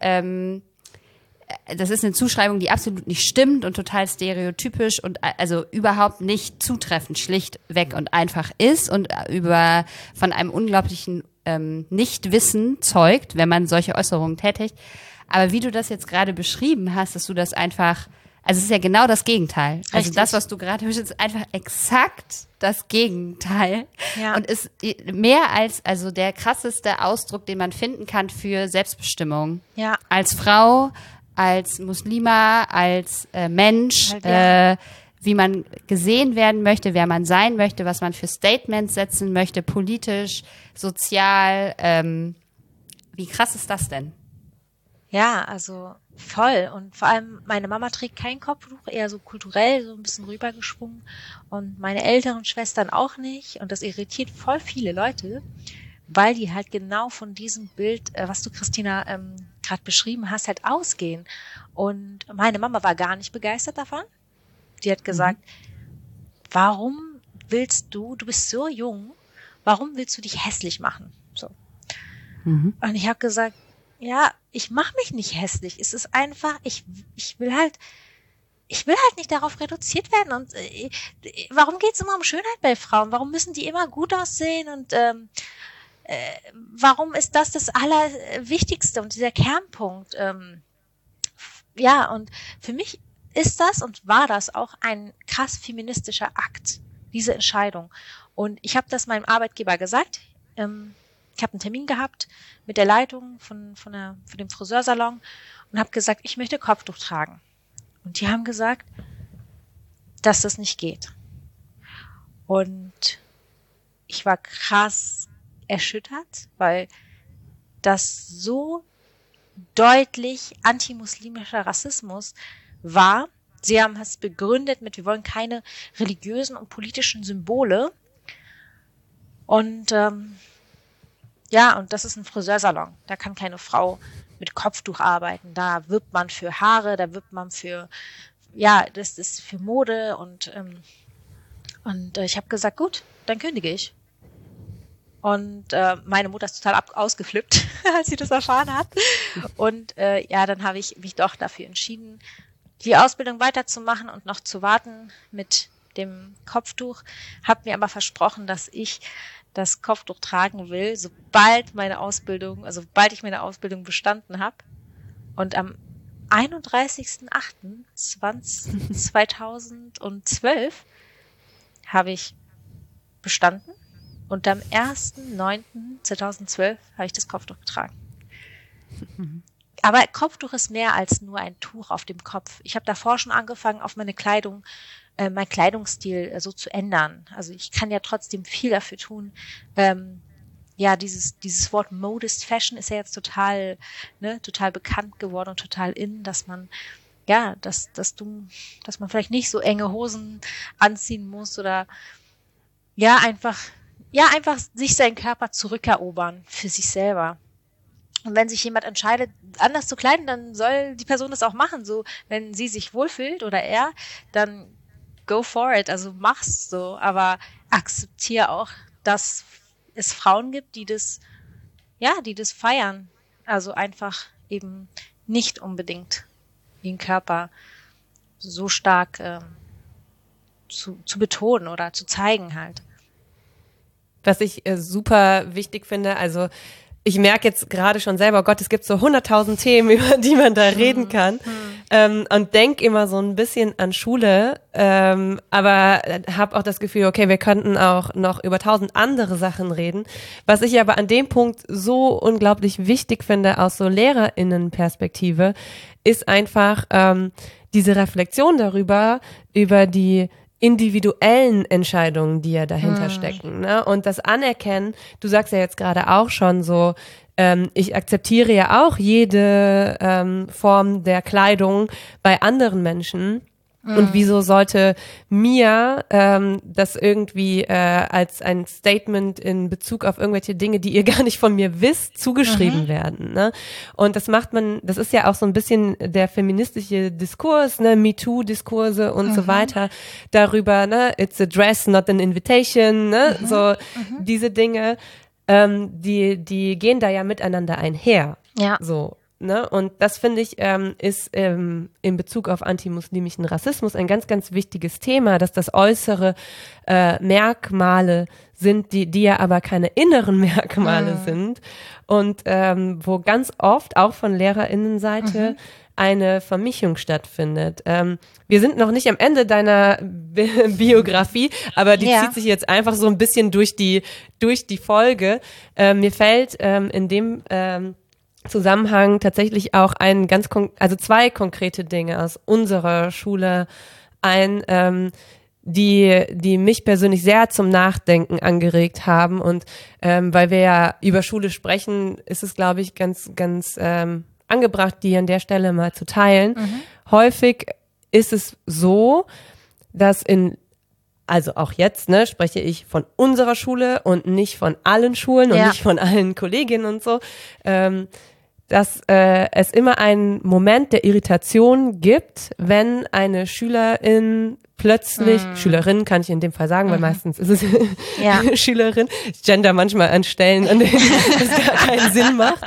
das ist eine Zuschreibung, die absolut nicht stimmt und total stereotypisch und also überhaupt nicht zutreffend, schlichtweg und einfach ist und von einem unglaublichen Nichtwissen zeugt, wenn man solche Äußerungen tätigt. Aber wie du das jetzt gerade beschrieben hast, dass du das einfach, also es ist ja genau das Gegenteil. Also Richtig. das, was du gerade hörst, ist einfach exakt das Gegenteil. Ja. Und ist mehr als, also der krasseste Ausdruck, den man finden kann für Selbstbestimmung. Ja. Als Frau, als Muslima, als Mensch, Halt, ja. wie man gesehen werden möchte, wer man sein möchte, was man für Statements setzen möchte, politisch, sozial. Wie krass ist das denn? Ja, also voll. Und vor allem meine Mama trägt kein Kopftuch, eher so kulturell, so ein bisschen rübergeschwungen. Und meine älteren Schwestern auch nicht. Und das irritiert voll viele Leute, weil die halt genau von diesem Bild, was du, Christina, gerade beschrieben hast, halt ausgehen. Und meine Mama war gar nicht begeistert davon. Die hat gesagt, warum willst du bist so jung, warum willst du dich hässlich machen? So. Und ich habe gesagt, ja, ich mache mich nicht hässlich. Es ist einfach, ich will halt nicht darauf reduziert werden. Und warum geht's immer um Schönheit bei Frauen? Warum müssen die immer gut aussehen? Und warum ist das Allerwichtigste und dieser Kernpunkt? Ja, und für mich ist das und war das auch ein krass feministischer Akt, diese Entscheidung. Und ich habe das meinem Arbeitgeber gesagt. Ich habe einen Termin gehabt mit der Leitung von dem Friseursalon und habe gesagt, ich möchte Kopftuch tragen. Und die haben gesagt, dass das nicht geht. Und ich war krass erschüttert, weil das so deutlich antimuslimischer Rassismus war. Sie haben es begründet mit, wir wollen keine religiösen und politischen Symbole. Und und das ist ein Friseursalon. Da kann keine Frau mit Kopftuch arbeiten. Da wirbt man für Haare, da wirbt man für, das ist für Mode. Und ich habe gesagt, gut, dann kündige ich. Und meine Mutter ist total ausgeflippt, als sie das erfahren hat. Und dann habe ich mich doch dafür entschieden, die Ausbildung weiterzumachen und noch zu warten mit dem Kopftuch. Habe mir aber versprochen, dass ich das Kopftuch tragen will, sobald ich meine Ausbildung bestanden habe. Und am 31.08.2012 habe ich bestanden und am 1.9.2012 habe ich das Kopftuch getragen. Aber Kopftuch ist mehr als nur ein Tuch auf dem Kopf. Ich habe davor schon angefangen, auf meine Kleidung, mein Kleidungsstil so zu ändern. Also ich kann ja trotzdem viel dafür tun. Dieses Wort Modest Fashion ist ja jetzt total bekannt geworden und total in, dass man dass man vielleicht nicht so enge Hosen anziehen muss oder einfach sich seinen Körper zurückerobern für sich selber. Und wenn sich jemand entscheidet, anders zu kleiden, dann soll die Person das auch machen. So, wenn sie sich wohlfühlt oder er, dann go for it. Also mach's so. Aber akzeptiere auch, dass es Frauen gibt, die das feiern. Also einfach eben nicht unbedingt ihren Körper so stark zu betonen oder zu zeigen halt. Was ich super wichtig finde, also ich merke jetzt gerade schon selber, oh Gott, es gibt so 100.000 Themen, über die man da reden kann. Und denke immer so ein bisschen an Schule, aber habe auch das Gefühl, okay, wir könnten auch noch über 1.000 andere Sachen reden. Was ich aber an dem Punkt so unglaublich wichtig finde, aus so LehrerInnen-Perspektive, ist einfach diese Reflexion über die individuellen Entscheidungen, die ja dahinter stecken, ne? Und das Anerkennen, du sagst ja jetzt gerade auch schon so, ich akzeptiere ja auch jede Form der Kleidung bei anderen Menschen. Und wieso sollte mir das irgendwie als ein Statement in Bezug auf irgendwelche Dinge, die ihr gar nicht von mir wisst, zugeschrieben werden, ne? Und das ist ja auch so ein bisschen der feministische Diskurs, ne, MeToo-Diskurse und so weiter, darüber, ne, it's a dress, not an invitation, ne, so diese Dinge, die gehen da ja miteinander einher, so. Ne? Und das, finde ich, ist in Bezug auf antimuslimischen Rassismus ein ganz, ganz wichtiges Thema, dass das äußere Merkmale sind, die ja aber keine inneren Merkmale sind und wo ganz oft auch von LehrerInnenseite eine Vermischung stattfindet. Wir sind noch nicht am Ende deiner Biografie, aber die zieht sich jetzt einfach so ein bisschen durch die Folge. Mir fällt in dem Zusammenhang tatsächlich auch zwei konkrete Dinge aus unserer Schule ein, die mich persönlich sehr zum Nachdenken angeregt haben und weil wir ja über Schule sprechen, ist es, glaube ich, ganz, ganz angebracht, die an der Stelle mal zu teilen. Häufig ist es so, dass also auch jetzt, ne, spreche ich von unserer Schule und nicht von allen Schulen und nicht von allen Kolleginnen und so, dass es immer einen Moment der Irritation gibt, wenn eine Schülerin plötzlich, Schülerin kann ich in dem Fall sagen, weil meistens ist es Schülerin, ich gender manchmal an Stellen, an denen das gar keinen Sinn macht,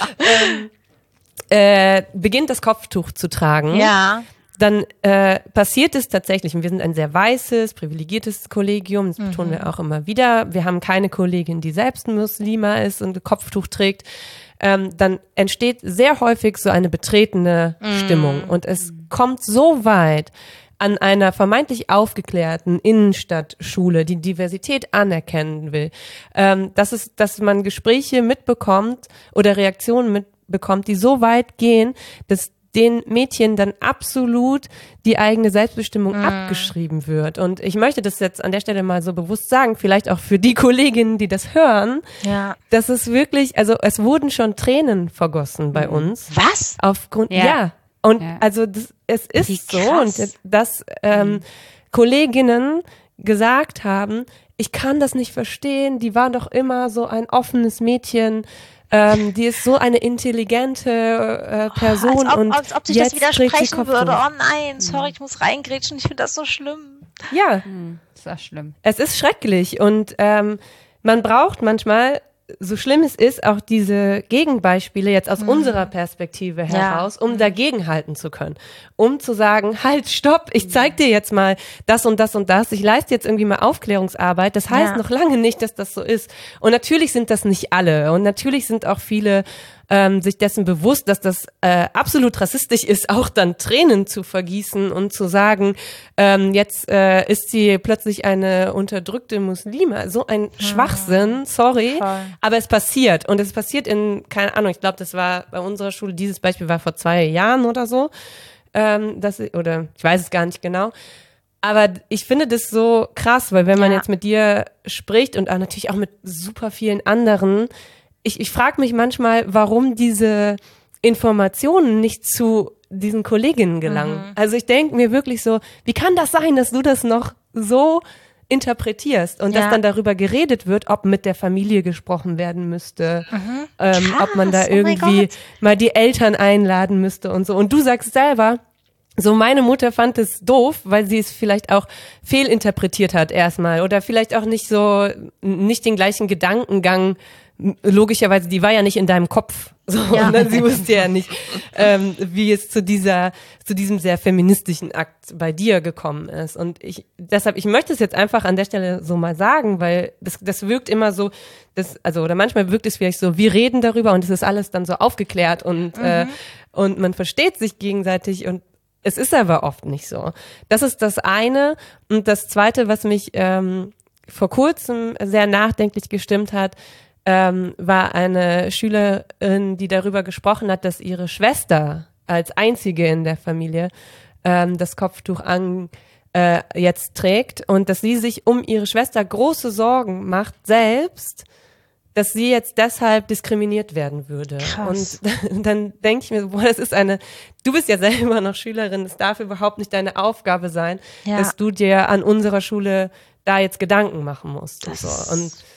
beginnt das Kopftuch zu tragen. Ja. Dann passiert es tatsächlich, und wir sind ein sehr weißes, privilegiertes Kollegium, das betonen wir auch immer wieder, wir haben keine Kollegin, die selbst Muslima ist und ein Kopftuch trägt, dann entsteht sehr häufig so eine betretene Stimmung und es kommt so weit an einer vermeintlich aufgeklärten Innenstadtschule, die Diversität anerkennen will, dass man Gespräche mitbekommt oder Reaktionen mitbekommt, die so weit gehen, dass den Mädchen dann absolut die eigene Selbstbestimmung abgeschrieben wird. Und ich möchte das jetzt an der Stelle mal so bewusst sagen, vielleicht auch für die Kolleginnen, die das hören, dass es wirklich, also es wurden schon Tränen vergossen bei uns. Was? Aufgrund, Und also es ist so, und dass Kolleginnen gesagt haben, ich kann das nicht verstehen, die war doch immer so ein offenes Mädchen, die ist so eine intelligente Person als ob sich das widersprechen würde. Oh nein, sorry, ich muss reingrätschen, ich finde das so schlimm. Ja, ist auch schlimm. Es ist schrecklich und man braucht manchmal, so schlimm es ist, auch diese Gegenbeispiele jetzt aus unserer Perspektive heraus, um dagegenhalten zu können. Um zu sagen, halt, stopp, ich zeig dir jetzt mal das und das und das. Ich leiste jetzt irgendwie mal Aufklärungsarbeit. Das heißt noch lange nicht, dass das so ist. Und natürlich sind das nicht alle. Und natürlich sind auch viele sich dessen bewusst, dass das absolut rassistisch ist, auch dann Tränen zu vergießen und zu sagen, jetzt ist sie plötzlich eine unterdrückte Muslime. So ein Schwachsinn, sorry, Voll. aber es passiert. Und es passiert keine Ahnung, ich glaube, das war bei unserer Schule, dieses Beispiel war vor 2 Jahren oder so, oder ich weiß es gar nicht genau. Aber ich finde das so krass, weil wenn man jetzt mit dir spricht und auch natürlich auch mit super vielen anderen, ich frage mich manchmal, warum diese Informationen nicht zu diesen Kolleginnen gelangen. Also ich denke mir wirklich so, wie kann das sein, dass du das noch so interpretierst und dass dann darüber geredet wird, ob mit der Familie gesprochen werden müsste, ob man da irgendwie mal die Eltern einladen müsste und so. Und du sagst selber, so meine Mutter fand es doof, weil sie es vielleicht auch fehlinterpretiert hat erstmal oder vielleicht auch nicht den gleichen Gedankengang, logischerweise, die war ja nicht in deinem Kopf. So, ne? Sie wusste ja nicht, wie es zu diesem sehr feministischen Akt bei dir gekommen ist. Und ich möchte es jetzt einfach an der Stelle so mal sagen, weil das wirkt immer so, oder manchmal wirkt es vielleicht so, wir reden darüber und es ist alles dann so aufgeklärt und man versteht sich gegenseitig und es ist aber oft nicht so. Das ist das eine. Und das zweite, was mich vor kurzem sehr nachdenklich gestimmt hat, war eine Schülerin, die darüber gesprochen hat, dass ihre Schwester als einzige in der Familie das Kopftuch jetzt trägt und dass sie sich um ihre Schwester große Sorgen macht selbst, dass sie jetzt deshalb diskriminiert werden würde. Krass. Und dann denke ich mir, du bist ja selber noch Schülerin, es darf überhaupt nicht deine Aufgabe sein, dass du dir an unserer Schule da jetzt Gedanken machen musst. Das ist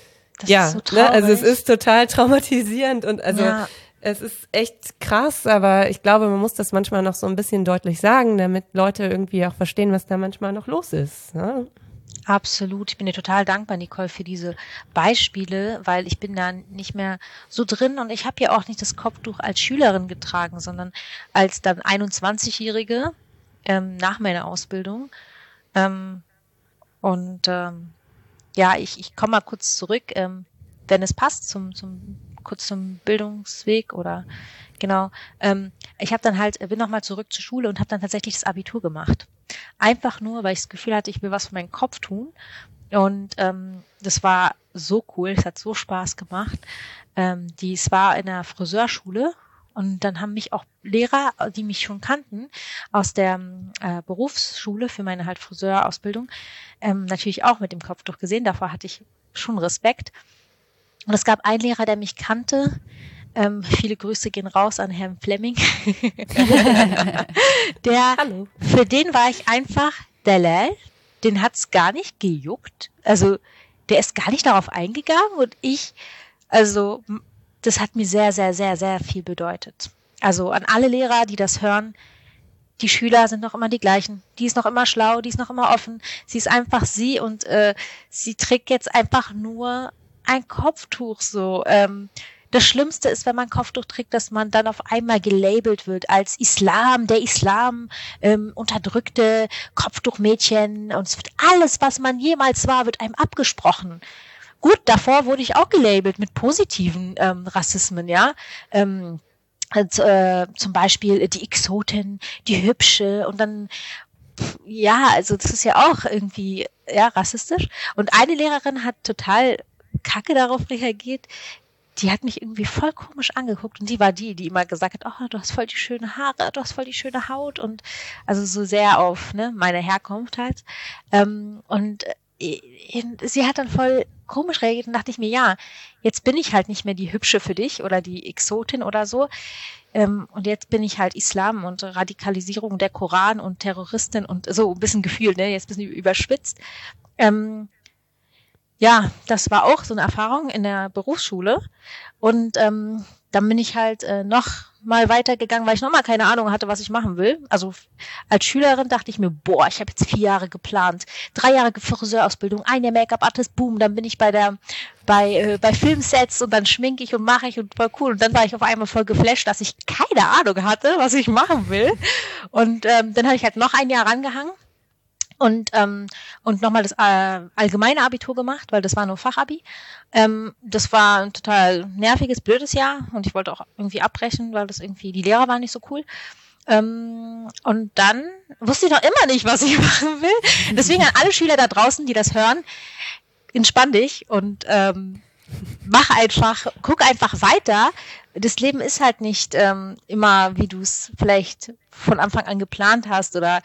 so traurig. Also es ist total traumatisierend und es ist echt krass, aber ich glaube, man muss das manchmal noch so ein bisschen deutlich sagen, damit Leute irgendwie auch verstehen, was da manchmal noch los ist. Ne? Absolut. Ich bin dir total dankbar, Nicole, für diese Beispiele, weil ich bin da nicht mehr so drin und ich habe ja auch nicht das Kopftuch als Schülerin getragen, sondern als dann 21-Jährige nach meiner Ausbildung. Ich komme mal kurz zurück, wenn es passt, kurz zum Bildungsweg oder genau. Ich habe dann bin nochmal zurück zur Schule und habe dann tatsächlich das Abitur gemacht. Einfach nur, weil ich das Gefühl hatte, ich will was für meinen Kopf tun. Und das war so cool, es hat so Spaß gemacht. Es war in einer Friseurschule und dann haben mich auch Lehrer, die mich schon kannten, aus der Berufsschule für meine halt Friseurausbildung, natürlich auch mit dem Kopftuch gesehen. Davor hatte ich schon Respekt. Und es gab einen Lehrer, der mich kannte. Viele Grüße gehen raus an Herrn Fleming. Hallo. Für den war ich einfach Dalal. Den hat's gar nicht gejuckt. Also, der ist gar nicht darauf eingegangen und das hat mir sehr, sehr, sehr, sehr viel bedeutet. Also an alle Lehrer, die das hören, die Schüler sind noch immer die gleichen. Die ist noch immer schlau, die ist noch immer offen. Sie ist einfach sie und sie trägt jetzt einfach nur ein Kopftuch so. Das Schlimmste ist, wenn man ein Kopftuch trägt, dass man dann auf einmal gelabelt wird als der Islam unterdrückte Kopftuchmädchen und es wird alles, was man jemals war, wird einem abgesprochen. Gut, davor wurde ich auch gelabelt mit positiven Rassismen, ja. Zum Beispiel die Exotin, die Hübsche und dann also das ist ja auch irgendwie rassistisch. Und eine Lehrerin hat total kacke darauf reagiert. Die hat mich irgendwie voll komisch angeguckt und die war die immer gesagt hat, oh, du hast voll die schöne Haare, du hast voll die schöne Haut und also so sehr auf meine Herkunft halt. Sie hat dann voll komisch reagiert und dachte ich mir, jetzt bin ich halt nicht mehr die Hübsche für dich oder die Exotin oder so. Und jetzt bin ich halt Islam und Radikalisierung der Koran und Terroristin und so ein bisschen gefühlt, jetzt ein bisschen überspitzt. Das war auch so eine Erfahrung in der Berufsschule und dann bin ich halt noch mal weitergegangen, weil ich noch mal keine Ahnung hatte, was ich machen will. Also als Schülerin dachte ich mir, ich habe jetzt 4 Jahre geplant, 3 Jahre Friseurausbildung, 1 Jahr Make-up-Artist, boom, dann bin ich bei Filmsets und dann schminke ich und mache ich und voll cool. Und dann war ich auf einmal voll geflasht, dass ich keine Ahnung hatte, was ich machen will. Und dann habe ich halt noch 1 Jahr rangehangen. Und nochmal das allgemeine Abitur gemacht, weil das war nur Fachabi. Das war ein total nerviges, blödes Jahr und ich wollte auch irgendwie abbrechen, weil das irgendwie, die Lehrer waren nicht so cool. Und dann wusste ich noch immer nicht, was ich machen will. Deswegen an alle Schüler da draußen, die das hören, entspann dich und guck einfach weiter. Das Leben ist halt nicht immer, wie du es vielleicht von Anfang an geplant hast oder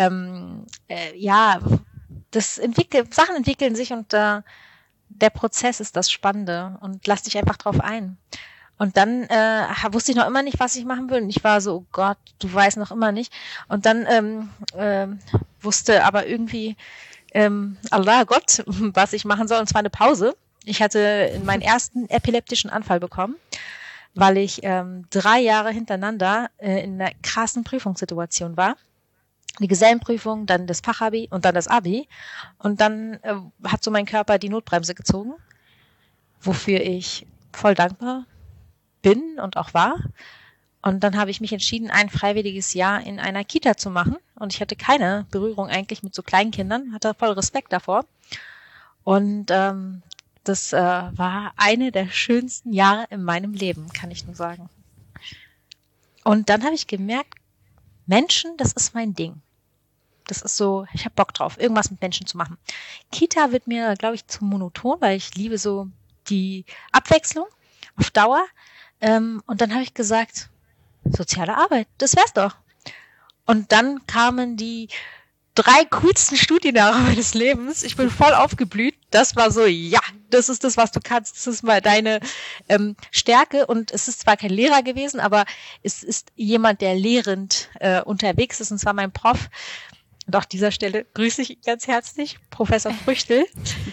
Sachen entwickeln sich und der Prozess ist das Spannende und lass dich einfach drauf ein. Und dann wusste ich noch immer nicht, was ich machen will. Und ich war so, oh Gott, du weißt noch immer nicht. Und dann wusste aber irgendwie Allah Gott, was ich machen soll, und zwar eine Pause. Ich hatte meinen ersten epileptischen Anfall bekommen, weil ich 3 Jahre hintereinander in einer krassen Prüfungssituation war. Die Gesellenprüfung, dann das Fachabi und dann das Abi. Und dann hat so mein Körper die Notbremse gezogen, wofür ich voll dankbar bin und auch war. Und dann habe ich mich entschieden, ein freiwilliges Jahr in einer Kita zu machen. Und ich hatte keine Berührung eigentlich mit so Kleinkindern, hatte voll Respekt davor. Und das war eine der schönsten Jahre in meinem Leben, kann ich nur sagen. Und dann habe ich gemerkt, Menschen, das ist mein Ding. Das ist so, ich habe Bock drauf, irgendwas mit Menschen zu machen. Kita wird mir, glaube ich, zu monoton, weil ich liebe so die Abwechslung auf Dauer. Und dann habe ich gesagt, soziale Arbeit, das wär's doch. Und dann kamen die 3 coolsten Studienjahre meines Lebens. Ich bin voll aufgeblüht. Das war so, ja, das ist das, was du kannst. Das ist mal deine Stärke. Und es ist zwar kein Lehrer gewesen, aber es ist jemand, der lehrend unterwegs ist. Und zwar mein Prof. Und auch an dieser Stelle grüße ich ihn ganz herzlich, Professor Früchtel.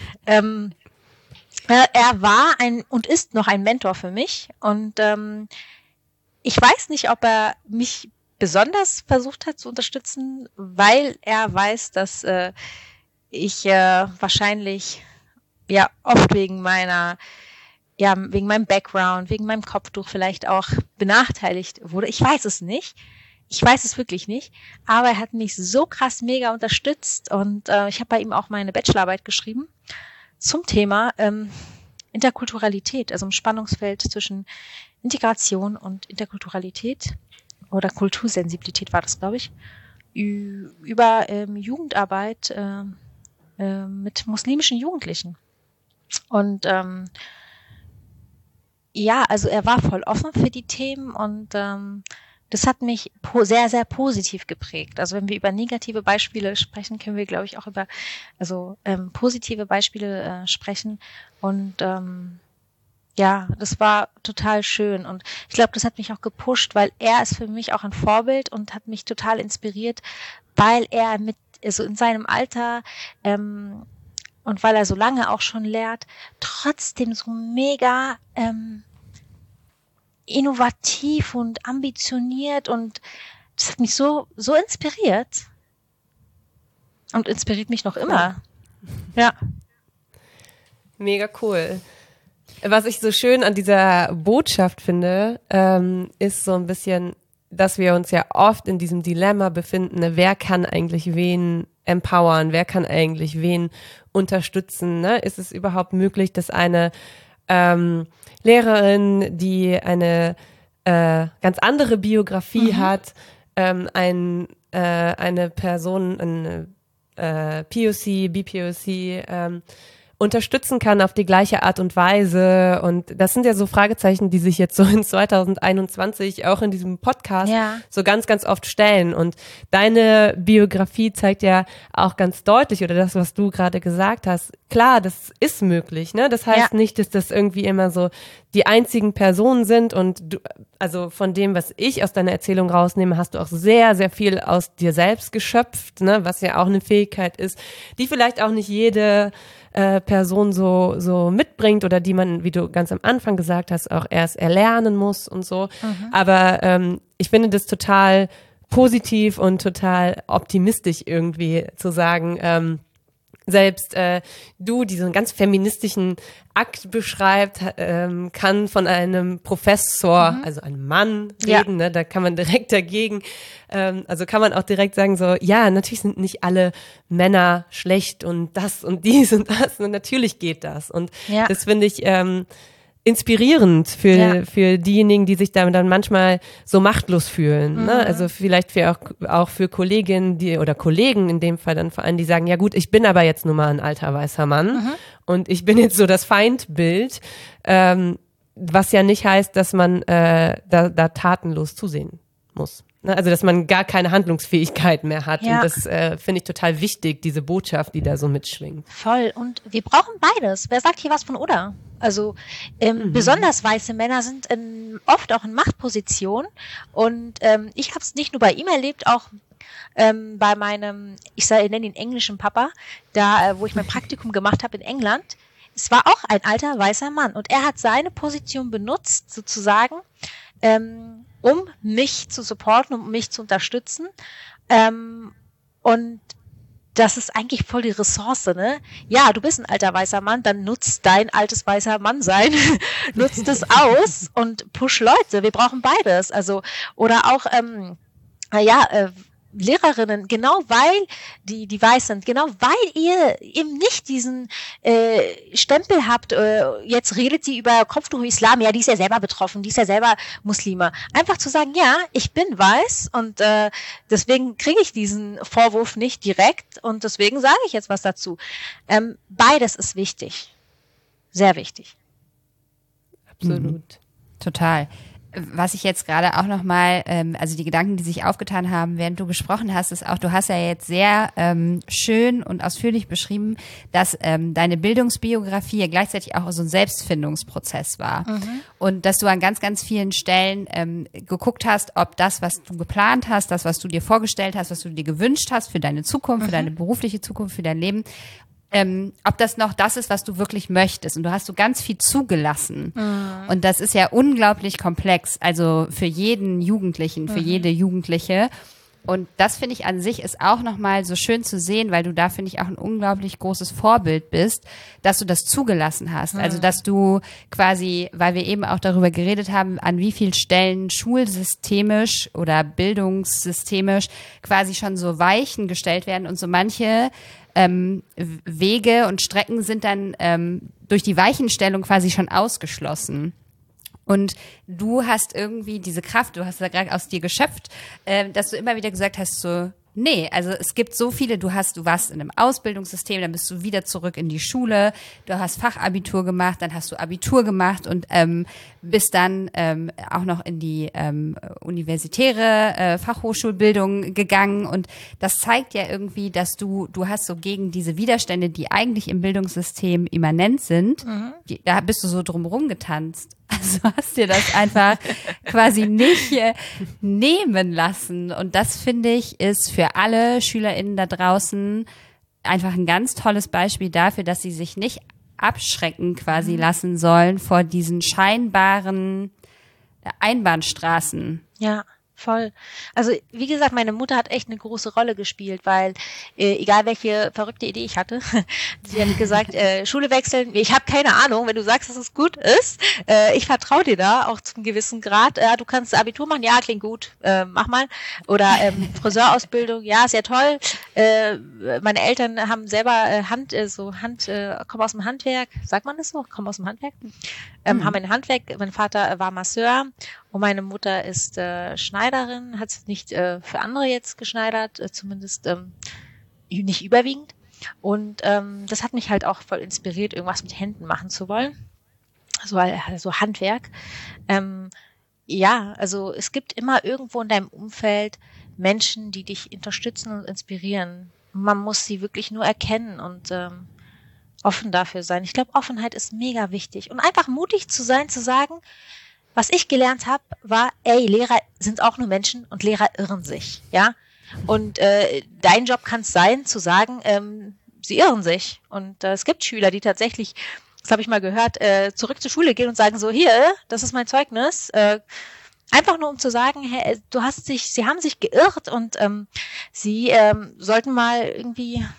Er war und ist noch ein Mentor für mich. Und ich weiß nicht, ob er mich besonders versucht hat zu unterstützen, weil er weiß, dass ich wahrscheinlich oft wegen meinem Background, wegen meinem Kopftuch vielleicht auch benachteiligt wurde. Ich weiß es nicht. Ich weiß es wirklich nicht. Aber er hat mich so krass mega unterstützt und ich habe bei ihm auch meine Bachelorarbeit geschrieben zum Thema Interkulturalität, also im Spannungsfeld zwischen Integration und Interkulturalität. Oder Kultursensibilität war das, glaube ich, über Jugendarbeit mit muslimischen Jugendlichen. Und also er war voll offen für die Themen und das hat mich sehr, sehr positiv geprägt. Also wenn wir über negative Beispiele sprechen, können wir, glaube ich, auch über positive Beispiele sprechen. Und das war total schön und ich glaube, das hat mich auch gepusht, weil er ist für mich auch ein Vorbild und hat mich total inspiriert, weil er in seinem Alter und weil er so lange auch schon lehrt, trotzdem so mega innovativ und ambitioniert und das hat mich so inspiriert und inspiriert mich noch immer. Ja. Mega cool. Was ich so schön an dieser Botschaft finde, ist so ein bisschen, dass wir uns ja oft in diesem Dilemma befinden, ne? Wer kann eigentlich wen empowern, wer kann eigentlich wen unterstützen, ne? Ist es überhaupt möglich, dass eine Lehrerin, die eine ganz andere Biografie hat, eine Person, eine POC, BPOC, unterstützen kann auf die gleiche Art und Weise. Und das sind ja so Fragezeichen, die sich jetzt so in 2021 auch in diesem Podcast so ganz, ganz oft stellen. Und deine Biografie zeigt ja auch ganz deutlich, oder das, was du gerade gesagt hast, klar, das ist möglich, ne? Das heißt nicht, dass das irgendwie immer so die einzigen Personen sind und du, also von dem, was ich aus deiner Erzählung rausnehme, hast du auch sehr, sehr viel aus dir selbst geschöpft, ne? Was ja auch eine Fähigkeit ist, die vielleicht auch nicht jede Person so mitbringt oder die man, wie du ganz am Anfang gesagt hast, auch erst erlernen muss und so. Aber ich finde das total positiv und total optimistisch irgendwie zu sagen, selbst Du, diesen ganz feministischen Akt beschreibt, kann von einem Professor, also einem Mann reden, ne? Da kann man direkt dagegen, also kann man auch direkt sagen so, ja, natürlich sind nicht alle Männer schlecht und das und dies und das und natürlich geht das und das finde ich inspirierend für diejenigen, die sich damit dann manchmal so machtlos fühlen. Ne? Also vielleicht auch für Kolleginnen, oder Kollegen in dem Fall dann vor allem, die sagen, ja gut, ich bin aber jetzt nun mal ein alter weißer Mann und ich bin jetzt so das Feindbild, was ja nicht heißt, dass man da tatenlos zusehen muss. Ne? Also dass man gar keine Handlungsfähigkeit mehr hat. Und das finde ich total wichtig, diese Botschaft, die da so mitschwingt. Voll. Und wir brauchen beides. Wer sagt hier was von oder? Also besonders weiße Männer sind oft auch in Machtposition. Und ich habe es nicht nur bei ihm erlebt, auch bei meinem, ich nenne ihn englischen Papa, da wo ich mein Praktikum gemacht habe in England. Es war auch ein alter weißer Mann. Und er hat seine Position benutzt, sozusagen, um mich zu supporten, um mich zu unterstützen. Und das ist eigentlich voll die Ressource, ne? Ja, du bist ein alter weißer Mann, dann nutzt dein altes weißer Mann sein, nutzt es aus und push Leute. Wir brauchen beides. Also, oder auch, Lehrerinnen, genau weil die weiß sind, genau weil ihr eben nicht diesen Stempel habt, jetzt redet sie über Kopftuch Islam, ja, die ist ja selber betroffen, die ist ja selber Muslime. Einfach zu sagen, ja, ich bin weiß und deswegen kriege ich diesen Vorwurf nicht direkt und deswegen sage ich jetzt was dazu. Beides ist wichtig. Sehr wichtig. Absolut. Total. Was ich jetzt gerade auch nochmal, also die Gedanken, die sich aufgetan haben, während du gesprochen hast, ist auch, du hast ja jetzt sehr schön und ausführlich beschrieben, dass deine Bildungsbiografie ja gleichzeitig auch so ein Selbstfindungsprozess war. Und dass du an ganz, ganz vielen Stellen geguckt hast, ob das, was du geplant hast, das, was du dir vorgestellt hast, was du dir gewünscht hast für deine Zukunft, für deine berufliche Zukunft, für dein Leben, ob das noch das ist, was du wirklich möchtest. Und du hast so ganz viel zugelassen. Und das ist ja unglaublich komplex. Also für jeden Jugendlichen, für jede Jugendliche. Und das finde ich an sich ist auch nochmal so schön zu sehen, weil du da, finde ich, auch ein unglaublich großes Vorbild bist, dass du das zugelassen hast. Also, dass du quasi, weil wir eben auch darüber geredet haben, an wie vielen Stellen schulsystemisch oder bildungssystemisch quasi schon so Weichen gestellt werden und so manche Wege und Strecken sind dann durch die Weichenstellung quasi schon ausgeschlossen. Und du hast irgendwie diese Kraft, du hast da gerade aus dir geschöpft, dass du immer wieder gesagt hast, so, nee, also es gibt so viele, du warst in einem Ausbildungssystem, dann bist du wieder zurück in die Schule, du hast Fachabitur gemacht, dann hast du Abitur gemacht und bist dann auch noch in die universitäre Fachhochschulbildung gegangen und das zeigt ja irgendwie, dass du hast so gegen diese Widerstände, die eigentlich im Bildungssystem immanent sind, da bist du so drumherum getanzt. Also hast dir das einfach quasi nicht nehmen lassen. Und das, finde ich, ist für alle SchülerInnen da draußen einfach ein ganz tolles Beispiel dafür, dass sie sich nicht abschrecken quasi lassen sollen vor diesen scheinbaren Einbahnstraßen. Ja, voll. Also wie gesagt, meine Mutter hat echt eine große Rolle gespielt, weil egal welche verrückte Idee ich hatte, sie hat gesagt, Schule wechseln, ich habe keine Ahnung, wenn du sagst, dass es gut ist, ich vertraue dir da auch zum gewissen Grad, du kannst Abitur machen, ja, klingt gut, mach mal, oder Friseurausbildung, ja, sehr toll, meine Eltern haben selber kommen aus dem Handwerk, sagt man das so, kommen aus dem Handwerk, haben ein Handwerk, mein Vater war Masseur und meine Mutter ist Schneiderin, hat nicht für andere jetzt geschneidert, zumindest nicht überwiegend. Und das hat mich halt auch voll inspiriert, irgendwas mit Händen machen zu wollen. So Handwerk. Ja, also es gibt immer irgendwo in deinem Umfeld Menschen, die dich unterstützen und inspirieren. Man muss sie wirklich nur erkennen und offen dafür sein. Ich glaube, Offenheit ist mega wichtig. Und einfach mutig zu sein, zu sagen, was ich gelernt habe, war, Lehrer sind auch nur Menschen und Lehrer irren sich, ja. Und dein Job kann es sein, zu sagen, sie irren sich. Und es gibt Schüler, die tatsächlich, das habe ich mal gehört, zurück zur Schule gehen und sagen so, hier, das ist mein Zeugnis. Einfach nur um zu sagen, hey, sie haben sich geirrt und sie sollten mal irgendwie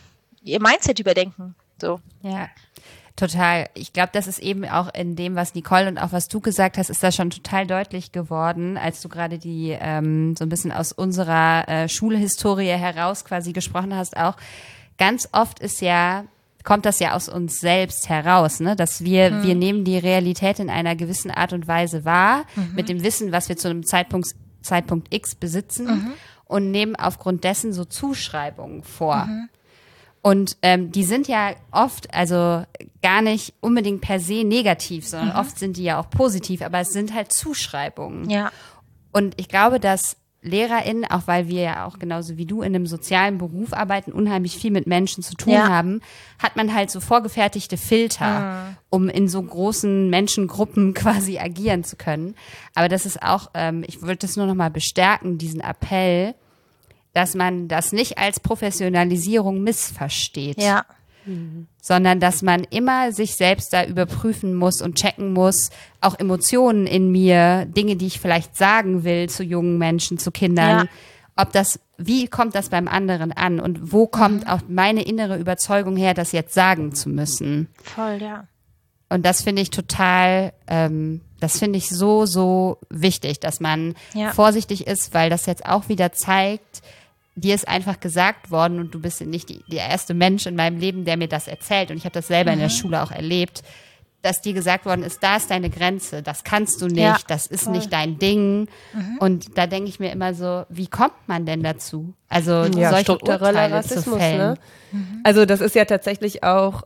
ihr Mindset überdenken. So. Ja, total. Ich glaube, das ist eben auch in dem, was Nicole und auch was du gesagt hast, ist das schon total deutlich geworden, als du gerade die so ein bisschen aus unserer Schulhistorie heraus quasi gesprochen hast auch. Ganz oft kommt das ja aus uns selbst heraus, ne? Dass wir nehmen die Realität in einer gewissen Art und Weise wahr, mit dem Wissen, was wir zu einem Zeitpunkt X besitzen und nehmen aufgrund dessen so Zuschreibungen vor. Und die sind ja oft, also gar nicht unbedingt per se negativ, sondern oft sind die ja auch positiv, aber es sind halt Zuschreibungen. Ja. Und ich glaube, dass LehrerInnen, auch weil wir ja auch genauso wie du in einem sozialen Beruf arbeiten, unheimlich viel mit Menschen zu tun haben, hat man halt so vorgefertigte Filter, um in so großen Menschengruppen quasi agieren zu können. Aber das ist auch, ich würde das nur noch mal bestärken, diesen Appell, dass man das nicht als Professionalisierung missversteht, sondern dass man immer sich selbst da überprüfen muss und checken muss, auch Emotionen in mir, Dinge, die ich vielleicht sagen will zu jungen Menschen, zu Kindern, wie kommt das beim anderen an und wo kommt auch meine innere Überzeugung her, das jetzt sagen zu müssen. Voll, ja. Und das finde ich total, das finde ich so, so wichtig, dass man vorsichtig ist, weil das jetzt auch wieder zeigt, dir ist einfach gesagt worden und du bist nicht der erste Mensch in meinem Leben, der mir das erzählt. Und ich habe das selber in der Schule auch erlebt, dass dir gesagt worden ist, da ist deine Grenze, das kannst du nicht, das ist nicht dein Ding. Und da denke ich mir immer so, wie kommt man denn dazu? Also solche struktureller Urteile Rassismus, zu fällen. ne? Also das ist ja tatsächlich auch,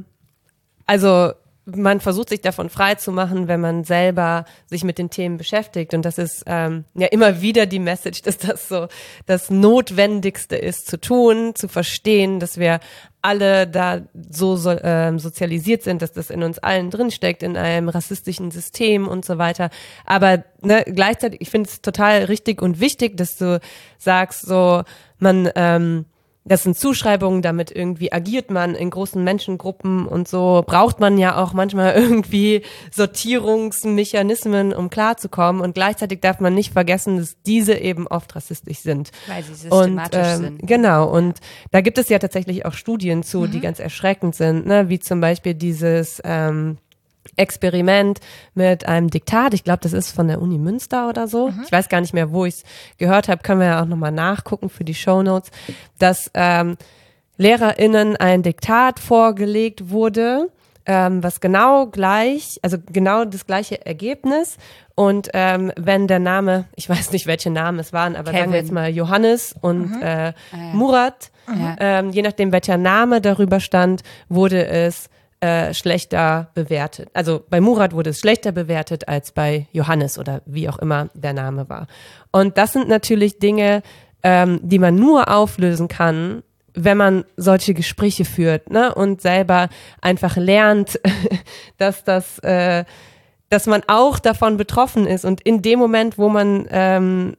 also man versucht sich davon frei zu machen, wenn man selber sich mit den Themen beschäftigt. Und das ist ja immer wieder die Message, dass das so das Notwendigste ist zu tun, zu verstehen, dass wir alle da so sozialisiert sind, dass das in uns allen drinsteckt, in einem rassistischen System und so weiter. Aber gleichzeitig, ich finde es total richtig und wichtig, dass du sagst, so man das sind Zuschreibungen, damit irgendwie agiert man in großen Menschengruppen und so braucht man ja auch manchmal irgendwie Sortierungsmechanismen, um klarzukommen. Und gleichzeitig darf man nicht vergessen, dass diese eben oft rassistisch sind. Weil sie systematisch sind. Genau, und da gibt es ja tatsächlich auch Studien zu, die ganz erschreckend sind, ne? Wie zum Beispiel dieses Experiment mit einem Diktat. Ich glaube, das ist von der Uni Münster oder so. Ich weiß gar nicht mehr, wo ich es gehört habe. Können wir ja auch nochmal nachgucken für die Shownotes, dass LehrerInnen ein Diktat vorgelegt wurde, was genau das gleiche Ergebnis. Und wenn der Name, ich weiß nicht, welche Namen es waren, aber sagen wir jetzt mal Johannes und Murat, je nachdem, welcher Name darüber stand, wurde es schlechter bewertet. Also bei Murat wurde es schlechter bewertet als bei Johannes oder wie auch immer der Name war. Und das sind natürlich Dinge, die man nur auflösen kann, wenn man solche Gespräche führt, ne? Und selber einfach lernt, dass man auch davon betroffen ist. Und in dem Moment, wo man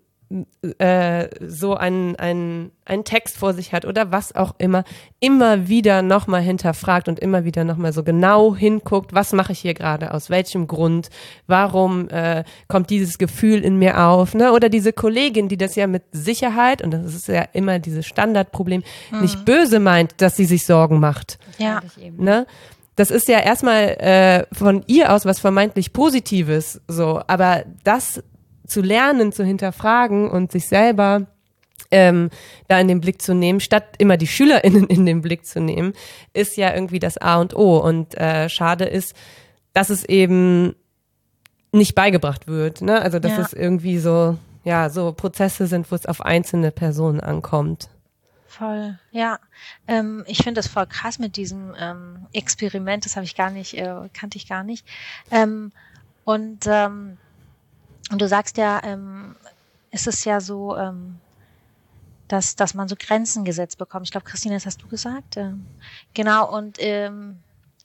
so einen Text vor sich hat oder was auch immer wieder nochmal hinterfragt und immer wieder nochmal so genau hinguckt, was mache ich hier gerade, aus welchem Grund, warum kommt dieses Gefühl in mir auf, ne? Oder diese Kollegin, die das ja mit Sicherheit, und das ist ja immer dieses Standardproblem, nicht böse meint, dass sie sich Sorgen macht. Ja. Ne? Das ist ja erstmal von ihr aus was vermeintlich Positives, so, aber das zu lernen, zu hinterfragen und sich selber da in den Blick zu nehmen, statt immer die SchülerInnen in den Blick zu nehmen, ist ja irgendwie das A und O. Und schade ist, dass es eben nicht beigebracht wird. Ne? Also dass es irgendwie so Prozesse sind, wo es auf einzelne Personen ankommt. Voll, ja. Ich finde das voll krass mit diesem Experiment, das habe ich kannte ich gar nicht. Und du sagst ja, ist es ja so, dass man so Grenzen gesetzt bekommt. Ich glaube, Christine, das hast du gesagt. Genau, und im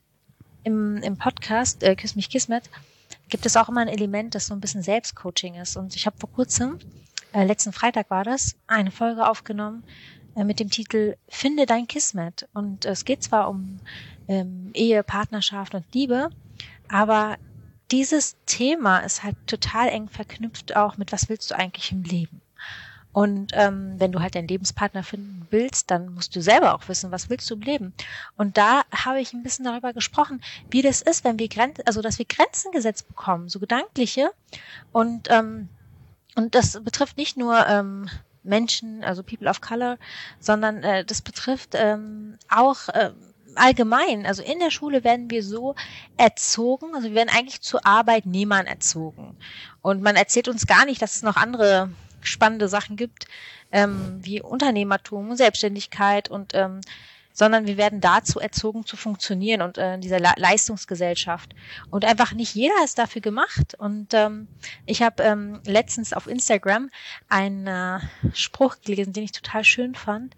Podcast Küss mich Kismet gibt es auch immer ein Element, das so ein bisschen Selbstcoaching ist. Und ich habe vor kurzem, letzten Freitag war das, eine Folge aufgenommen mit dem Titel Finde dein Kismet. Und es geht zwar um Ehe, Partnerschaft und Liebe, aber dieses Thema ist halt total eng verknüpft auch mit, was willst du eigentlich im Leben? Und wenn du halt deinen Lebenspartner finden willst, dann musst du selber auch wissen, was willst du im Leben. Und da habe ich ein bisschen darüber gesprochen, wie das ist, wenn wir dass wir Grenzen gesetzt bekommen, so gedankliche. Und das betrifft nicht nur Menschen, also People of Color, sondern das betrifft auch allgemein. Also in der Schule werden wir so erzogen, also wir werden eigentlich zu Arbeitnehmern erzogen. Und man erzählt uns gar nicht, dass es noch andere spannende Sachen gibt, wie Unternehmertum und Selbstständigkeit sondern wir werden dazu erzogen zu funktionieren und in dieser Leistungsgesellschaft. Und einfach nicht jeder ist dafür gemacht. Und ich habe letztens auf Instagram einen Spruch gelesen, den ich total schön fand.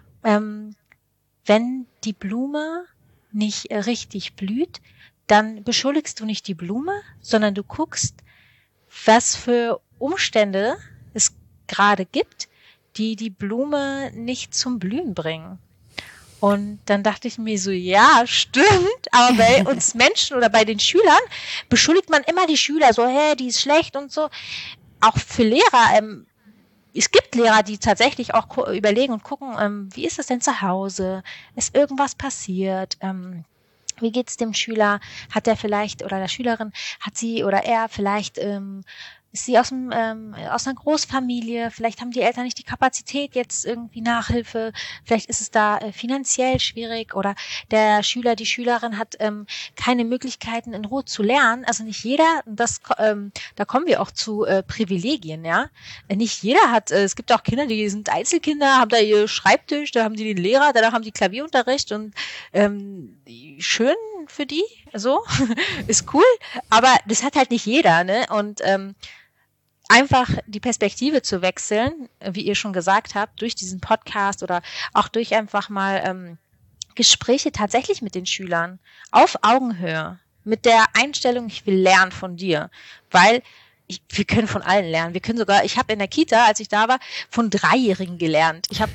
Wenn die Blume nicht richtig blüht, dann beschuldigst du nicht die Blume, sondern du guckst, was für Umstände es gerade gibt, die Blume nicht zum Blühen bringen. Und dann dachte ich mir so, ja, stimmt, aber bei uns Menschen oder bei den Schülern beschuldigt man immer die Schüler so, die ist schlecht und so. Auch für Lehrer, es gibt Lehrer, die tatsächlich auch überlegen und gucken, wie ist es denn zu Hause? Ist irgendwas passiert? Wie geht's dem Schüler? Hat der vielleicht oder der Schülerin, hat sie oder er vielleicht ist sie aus einer Großfamilie, vielleicht haben die Eltern nicht die Kapazität jetzt irgendwie Nachhilfe, vielleicht ist es da finanziell schwierig oder der Schüler, die Schülerin hat keine Möglichkeiten in Ruhe zu lernen, also nicht jeder, da kommen wir auch zu Privilegien, ja, nicht jeder hat, es gibt auch Kinder, die sind Einzelkinder, haben da ihr Schreibtisch, da haben die den Lehrer, danach haben die Klavierunterricht und schön für die, so, ist cool, aber das hat halt nicht jeder, ne, und einfach die Perspektive zu wechseln, wie ihr schon gesagt habt, durch diesen Podcast oder auch durch einfach mal Gespräche tatsächlich mit den Schülern auf Augenhöhe, mit der Einstellung, ich will lernen von dir, weil wir können von allen lernen. Ich habe in der Kita, als ich da war, von 3-Jährigen gelernt. Ich habe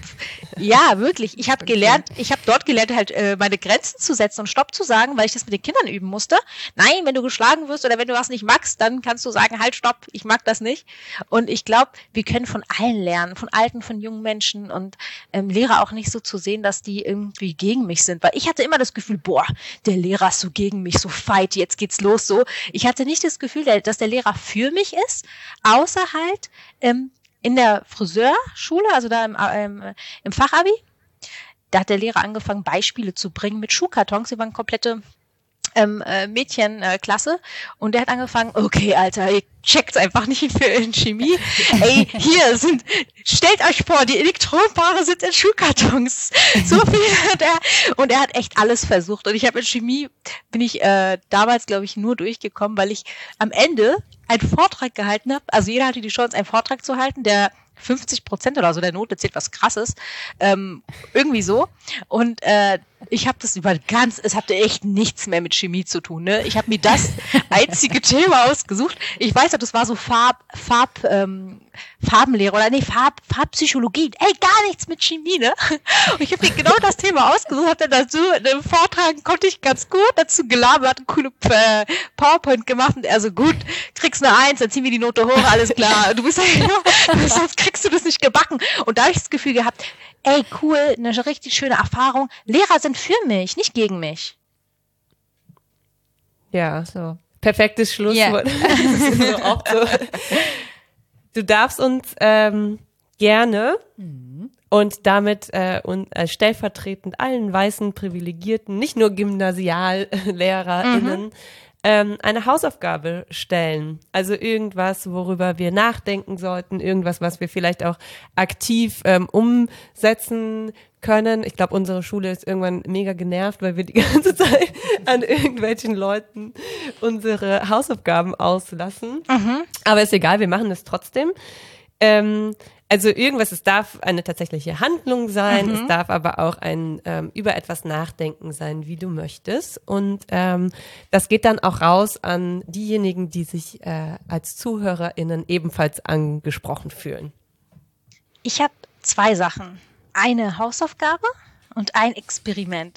dort gelernt, halt meine Grenzen zu setzen und Stopp zu sagen, weil ich das mit den Kindern üben musste. Nein, wenn du geschlagen wirst oder wenn du was nicht magst, dann kannst du sagen, halt, stopp, ich mag das nicht. Und ich glaube, wir können von allen lernen, von alten, von jungen Menschen und Lehrer auch nicht so zu sehen, dass die irgendwie gegen mich sind. Weil ich hatte immer das Gefühl, der Lehrer ist so gegen mich, so fight, jetzt geht's los, so. Ich hatte nicht das Gefühl, dass der Lehrer für mich ist, außer halt in der Friseurschule, also da im Fachabi, da hat der Lehrer angefangen, Beispiele zu bringen mit Schuhkartons. Wir waren komplette Mädchenklasse und der hat angefangen, okay, Alter, ihr checkt's einfach nicht in Chemie. Ey, stellt euch vor, die Elektronenpaare sind in Schuhkartons. So viel hat er. Und er hat echt alles versucht. Und ich habe in Chemie, bin ich damals, glaube ich, nur durchgekommen, weil ich am Ende einen Vortrag gehalten habe. Also jeder hatte die Chance, einen Vortrag zu halten, der 50% oder so der Note zählt, was krasses. Irgendwie so. Und ich habe das es hatte echt nichts mehr mit Chemie zu tun, ne? Ich habe mir das einzige Thema ausgesucht. Ich weiß noch, das war so Farbenlehre oder Farbpsychologie. Ey, gar nichts mit Chemie, ne? Und ich habe mir genau das Thema ausgesucht, habe dann dazu einen Vortrag, konnte ich ganz gut, dazu gelabert, eine coole PowerPoint gemacht und er so, gut, kriegst eine 1, dann ziehen wir die Note hoch, alles klar. Du bist sonst kriegst du das nicht gebacken. Und da habe ich das Gefühl gehabt, ey, cool, eine richtig schöne Erfahrung. Lehrer sind für mich, nicht gegen mich. Ja, so. Perfektes Schlusswort. Yeah. Das ist so auch so. Du darfst uns gerne und damit stellvertretend allen weißen Privilegierten, nicht nur GymnasiallehrerInnen, eine Hausaufgabe stellen. Also irgendwas, worüber wir nachdenken sollten, irgendwas, was wir vielleicht auch aktiv umsetzen können. Ich glaube, unsere Schule ist irgendwann mega genervt, weil wir die ganze Zeit an irgendwelchen Leuten unsere Hausaufgaben auslassen. Mhm. Aber ist egal, wir machen das trotzdem. Also irgendwas, es darf eine tatsächliche Handlung sein, es darf aber auch ein über etwas nachdenken sein, wie du möchtest. Und das geht dann auch raus an diejenigen, die sich als ZuhörerInnen ebenfalls angesprochen fühlen. Ich habe 2 Sachen. Eine Hausaufgabe und ein Experiment.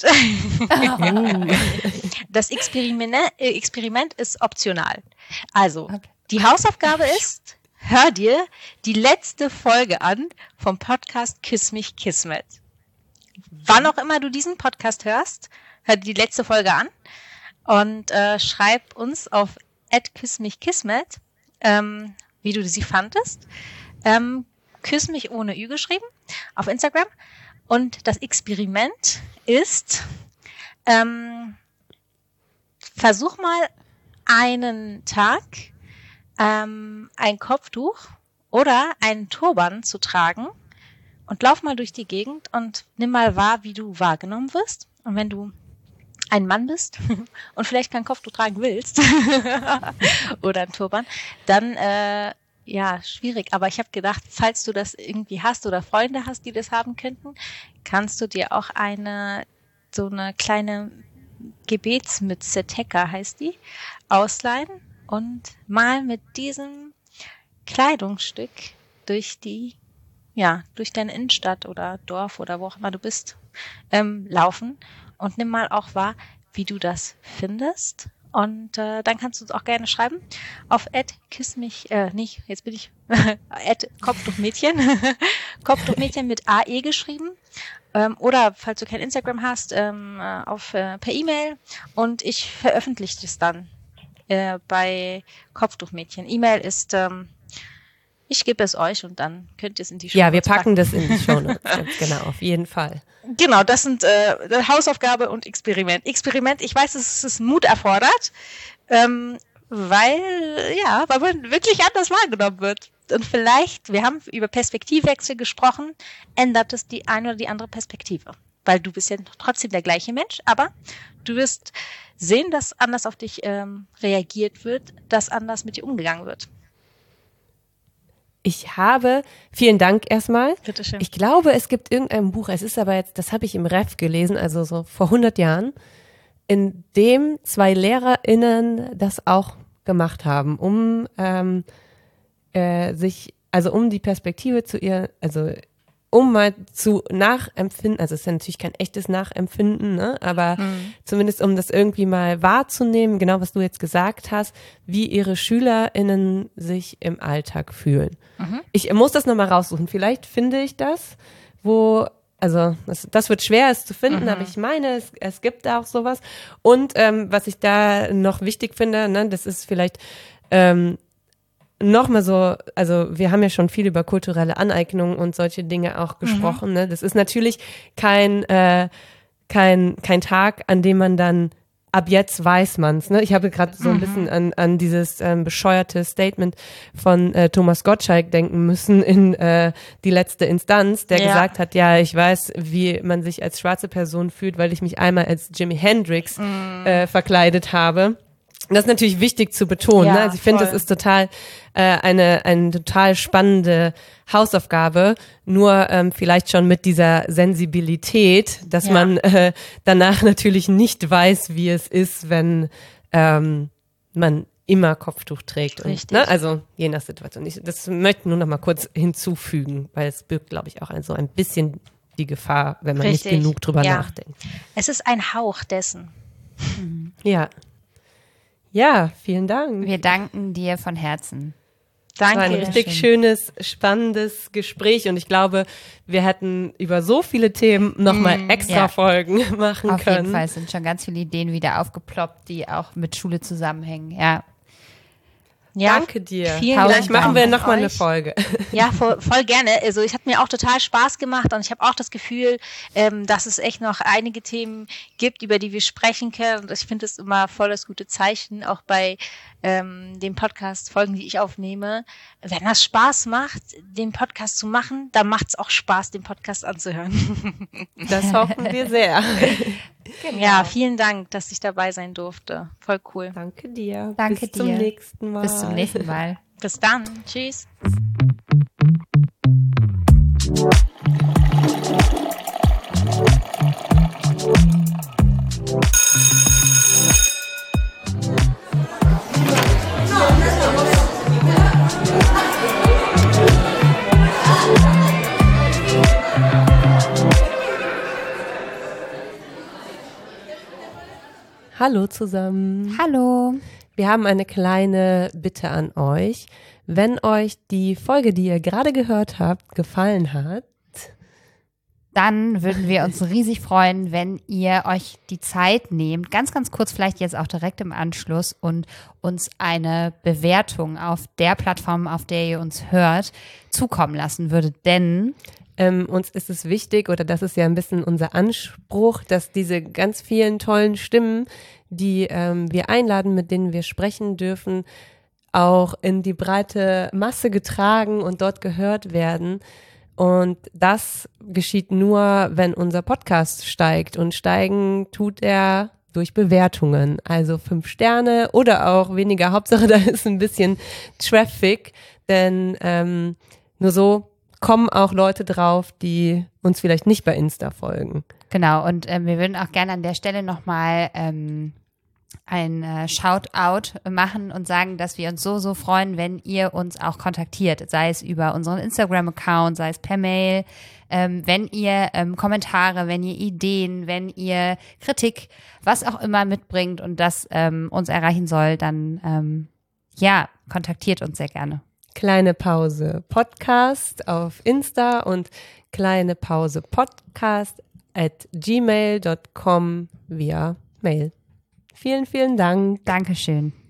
Das Experiment ist optional. Also, die Hausaufgabe ist, hör dir die letzte Folge an vom Podcast Küss mich Kismet. Wann auch immer du diesen Podcast hörst, hör dir die letzte Folge an und schreib uns auf @küssmichkismet, wie du sie fandest. Küss mich ohne Ü geschrieben auf Instagram. Und das Experiment ist, versuch mal einen Tag ein Kopftuch oder einen Turban zu tragen und lauf mal durch die Gegend und nimm mal wahr, wie du wahrgenommen wirst. Und wenn du ein Mann bist und vielleicht kein Kopftuch tragen willst oder ein Turban, dann ja, schwierig. Aber ich habe gedacht, falls du das irgendwie hast oder Freunde hast, die das haben könnten, kannst du dir auch so eine kleine Gebetsmütze, Tekka heißt die, ausleihen und mal mit diesem Kleidungsstück durch deine Innenstadt oder Dorf oder wo auch immer du bist, laufen und nimm mal auch wahr, wie du das findest. Und dann kannst du uns auch gerne schreiben auf @Kopftuchmädchen, Kopftuchmädchen mit AE geschrieben. Oder falls du kein Instagram hast, per E-Mail. Und ich veröffentliche das dann bei Kopftuchmädchen. E-Mail ist, ich gebe es euch und dann könnt ihr es in die Shownotes packen. Ja, wir packen das in die Shownotes, ganz genau, auf jeden Fall. Genau, das sind Hausaufgabe und Experiment. Experiment, ich weiß, dass es Mut erfordert, weil man wirklich anders wahrgenommen wird. Und vielleicht, wir haben über Perspektivwechsel gesprochen, ändert es die eine oder die andere Perspektive. Weil du bist ja trotzdem der gleiche Mensch, aber du wirst sehen, dass anders auf dich reagiert wird, dass anders mit dir umgegangen wird. Vielen Dank erstmal. Bitteschön. Ich glaube, es gibt irgendein Buch, es ist aber jetzt, das habe ich im Ref gelesen, also so vor 100 Jahren, in dem 2 LehrerInnen das auch gemacht haben, um die Perspektive um mal zu nachempfinden, also es ist ja natürlich kein echtes Nachempfinden, ne? Aber zumindest um das irgendwie mal wahrzunehmen, genau was du jetzt gesagt hast, wie ihre SchülerInnen sich im Alltag fühlen. Ich muss das nochmal raussuchen, vielleicht finde ich das, das wird schwer, es zu finden, aber ich meine, es gibt auch sowas. Und was ich da noch wichtig finde, ne, das ist vielleicht nochmal so, also wir haben ja schon viel über kulturelle Aneignung und solche Dinge auch gesprochen. Ne? Das ist natürlich kein Tag, an dem man dann ab jetzt weiß man's. Ne? Ich habe gerade so ein bisschen an dieses bescheuerte Statement von Thomas Gottschalk denken müssen in Die letzte Instanz, der gesagt hat, ja, ich weiß, wie man sich als schwarze Person fühlt, weil ich mich einmal als Jimi Hendrix verkleidet habe. Das ist natürlich wichtig zu betonen. Ja, ne? Also ich finde, das ist total eine total spannende Hausaufgabe, nur vielleicht schon mit dieser Sensibilität, dass man danach natürlich nicht weiß, wie es ist, wenn man immer Kopftuch trägt. Und, ne? Also je nach Situation. Das möchte ich nur noch mal kurz hinzufügen, weil es birgt, glaube ich, auch so ein bisschen die Gefahr, wenn man nicht genug drüber nachdenkt. Es ist ein Hauch dessen. Ja. Ja, vielen Dank. Wir danken dir von Herzen. Danke. Das war ein richtig schönes, spannendes Gespräch und ich glaube, wir hätten über so viele Themen nochmal extra Folgen machen können. Auf jeden Fall, es sind schon ganz viele Ideen wieder aufgeploppt, die auch mit Schule zusammenhängen. Ja. Danke dir. Vielleicht machen wir nochmal eine Folge. Ja, voll gerne. Also es hat mir auch total Spaß gemacht und ich habe auch das Gefühl, dass es echt noch einige Themen gibt, über die wir sprechen können. Und ich finde es immer voll das gute Zeichen, auch bei den Podcast-Folgen, die ich aufnehme. Wenn das Spaß macht, den Podcast zu machen, dann macht es auch Spaß, den Podcast anzuhören. Das hoffen wir sehr. Genau. Ja, vielen Dank, dass ich dabei sein durfte. Voll cool. Danke dir. Danke Bis dir. zum nächsten Mal. Bis zum nächsten Mal. Bis dann. Tschüss. Hallo zusammen. Hallo. Wir haben eine kleine Bitte an euch. Wenn euch die Folge, die ihr gerade gehört habt, gefallen hat, dann würden wir uns riesig freuen, wenn ihr euch die Zeit nehmt, ganz, ganz kurz, vielleicht jetzt auch direkt im Anschluss und uns eine Bewertung auf der Plattform, auf der ihr uns hört, zukommen lassen würdet. Denn uns ist es wichtig, oder das ist ja ein bisschen unser Anspruch, dass diese ganz vielen tollen Stimmen, die wir einladen, mit denen wir sprechen dürfen, auch in die breite Masse getragen und dort gehört werden. Und das geschieht nur, wenn unser Podcast steigt. Und steigen tut er durch Bewertungen. Also 5 Sterne oder auch weniger. Hauptsache, da ist ein bisschen Traffic. Denn nur so kommen auch Leute drauf, die uns vielleicht nicht bei Insta folgen. Genau, und wir würden auch gerne an der Stelle nochmal ein Shoutout machen und sagen, dass wir uns so freuen, wenn ihr uns auch kontaktiert, sei es über unseren Instagram-Account, sei es per Mail, wenn ihr Kommentare, wenn ihr Ideen, wenn ihr Kritik, was auch immer mitbringt und das uns erreichen soll, dann kontaktiert uns sehr gerne. Kleine Pause Podcast auf Insta und kleine Pause podcast@gmail.com via Mail. Vielen, vielen Dank. Dankeschön.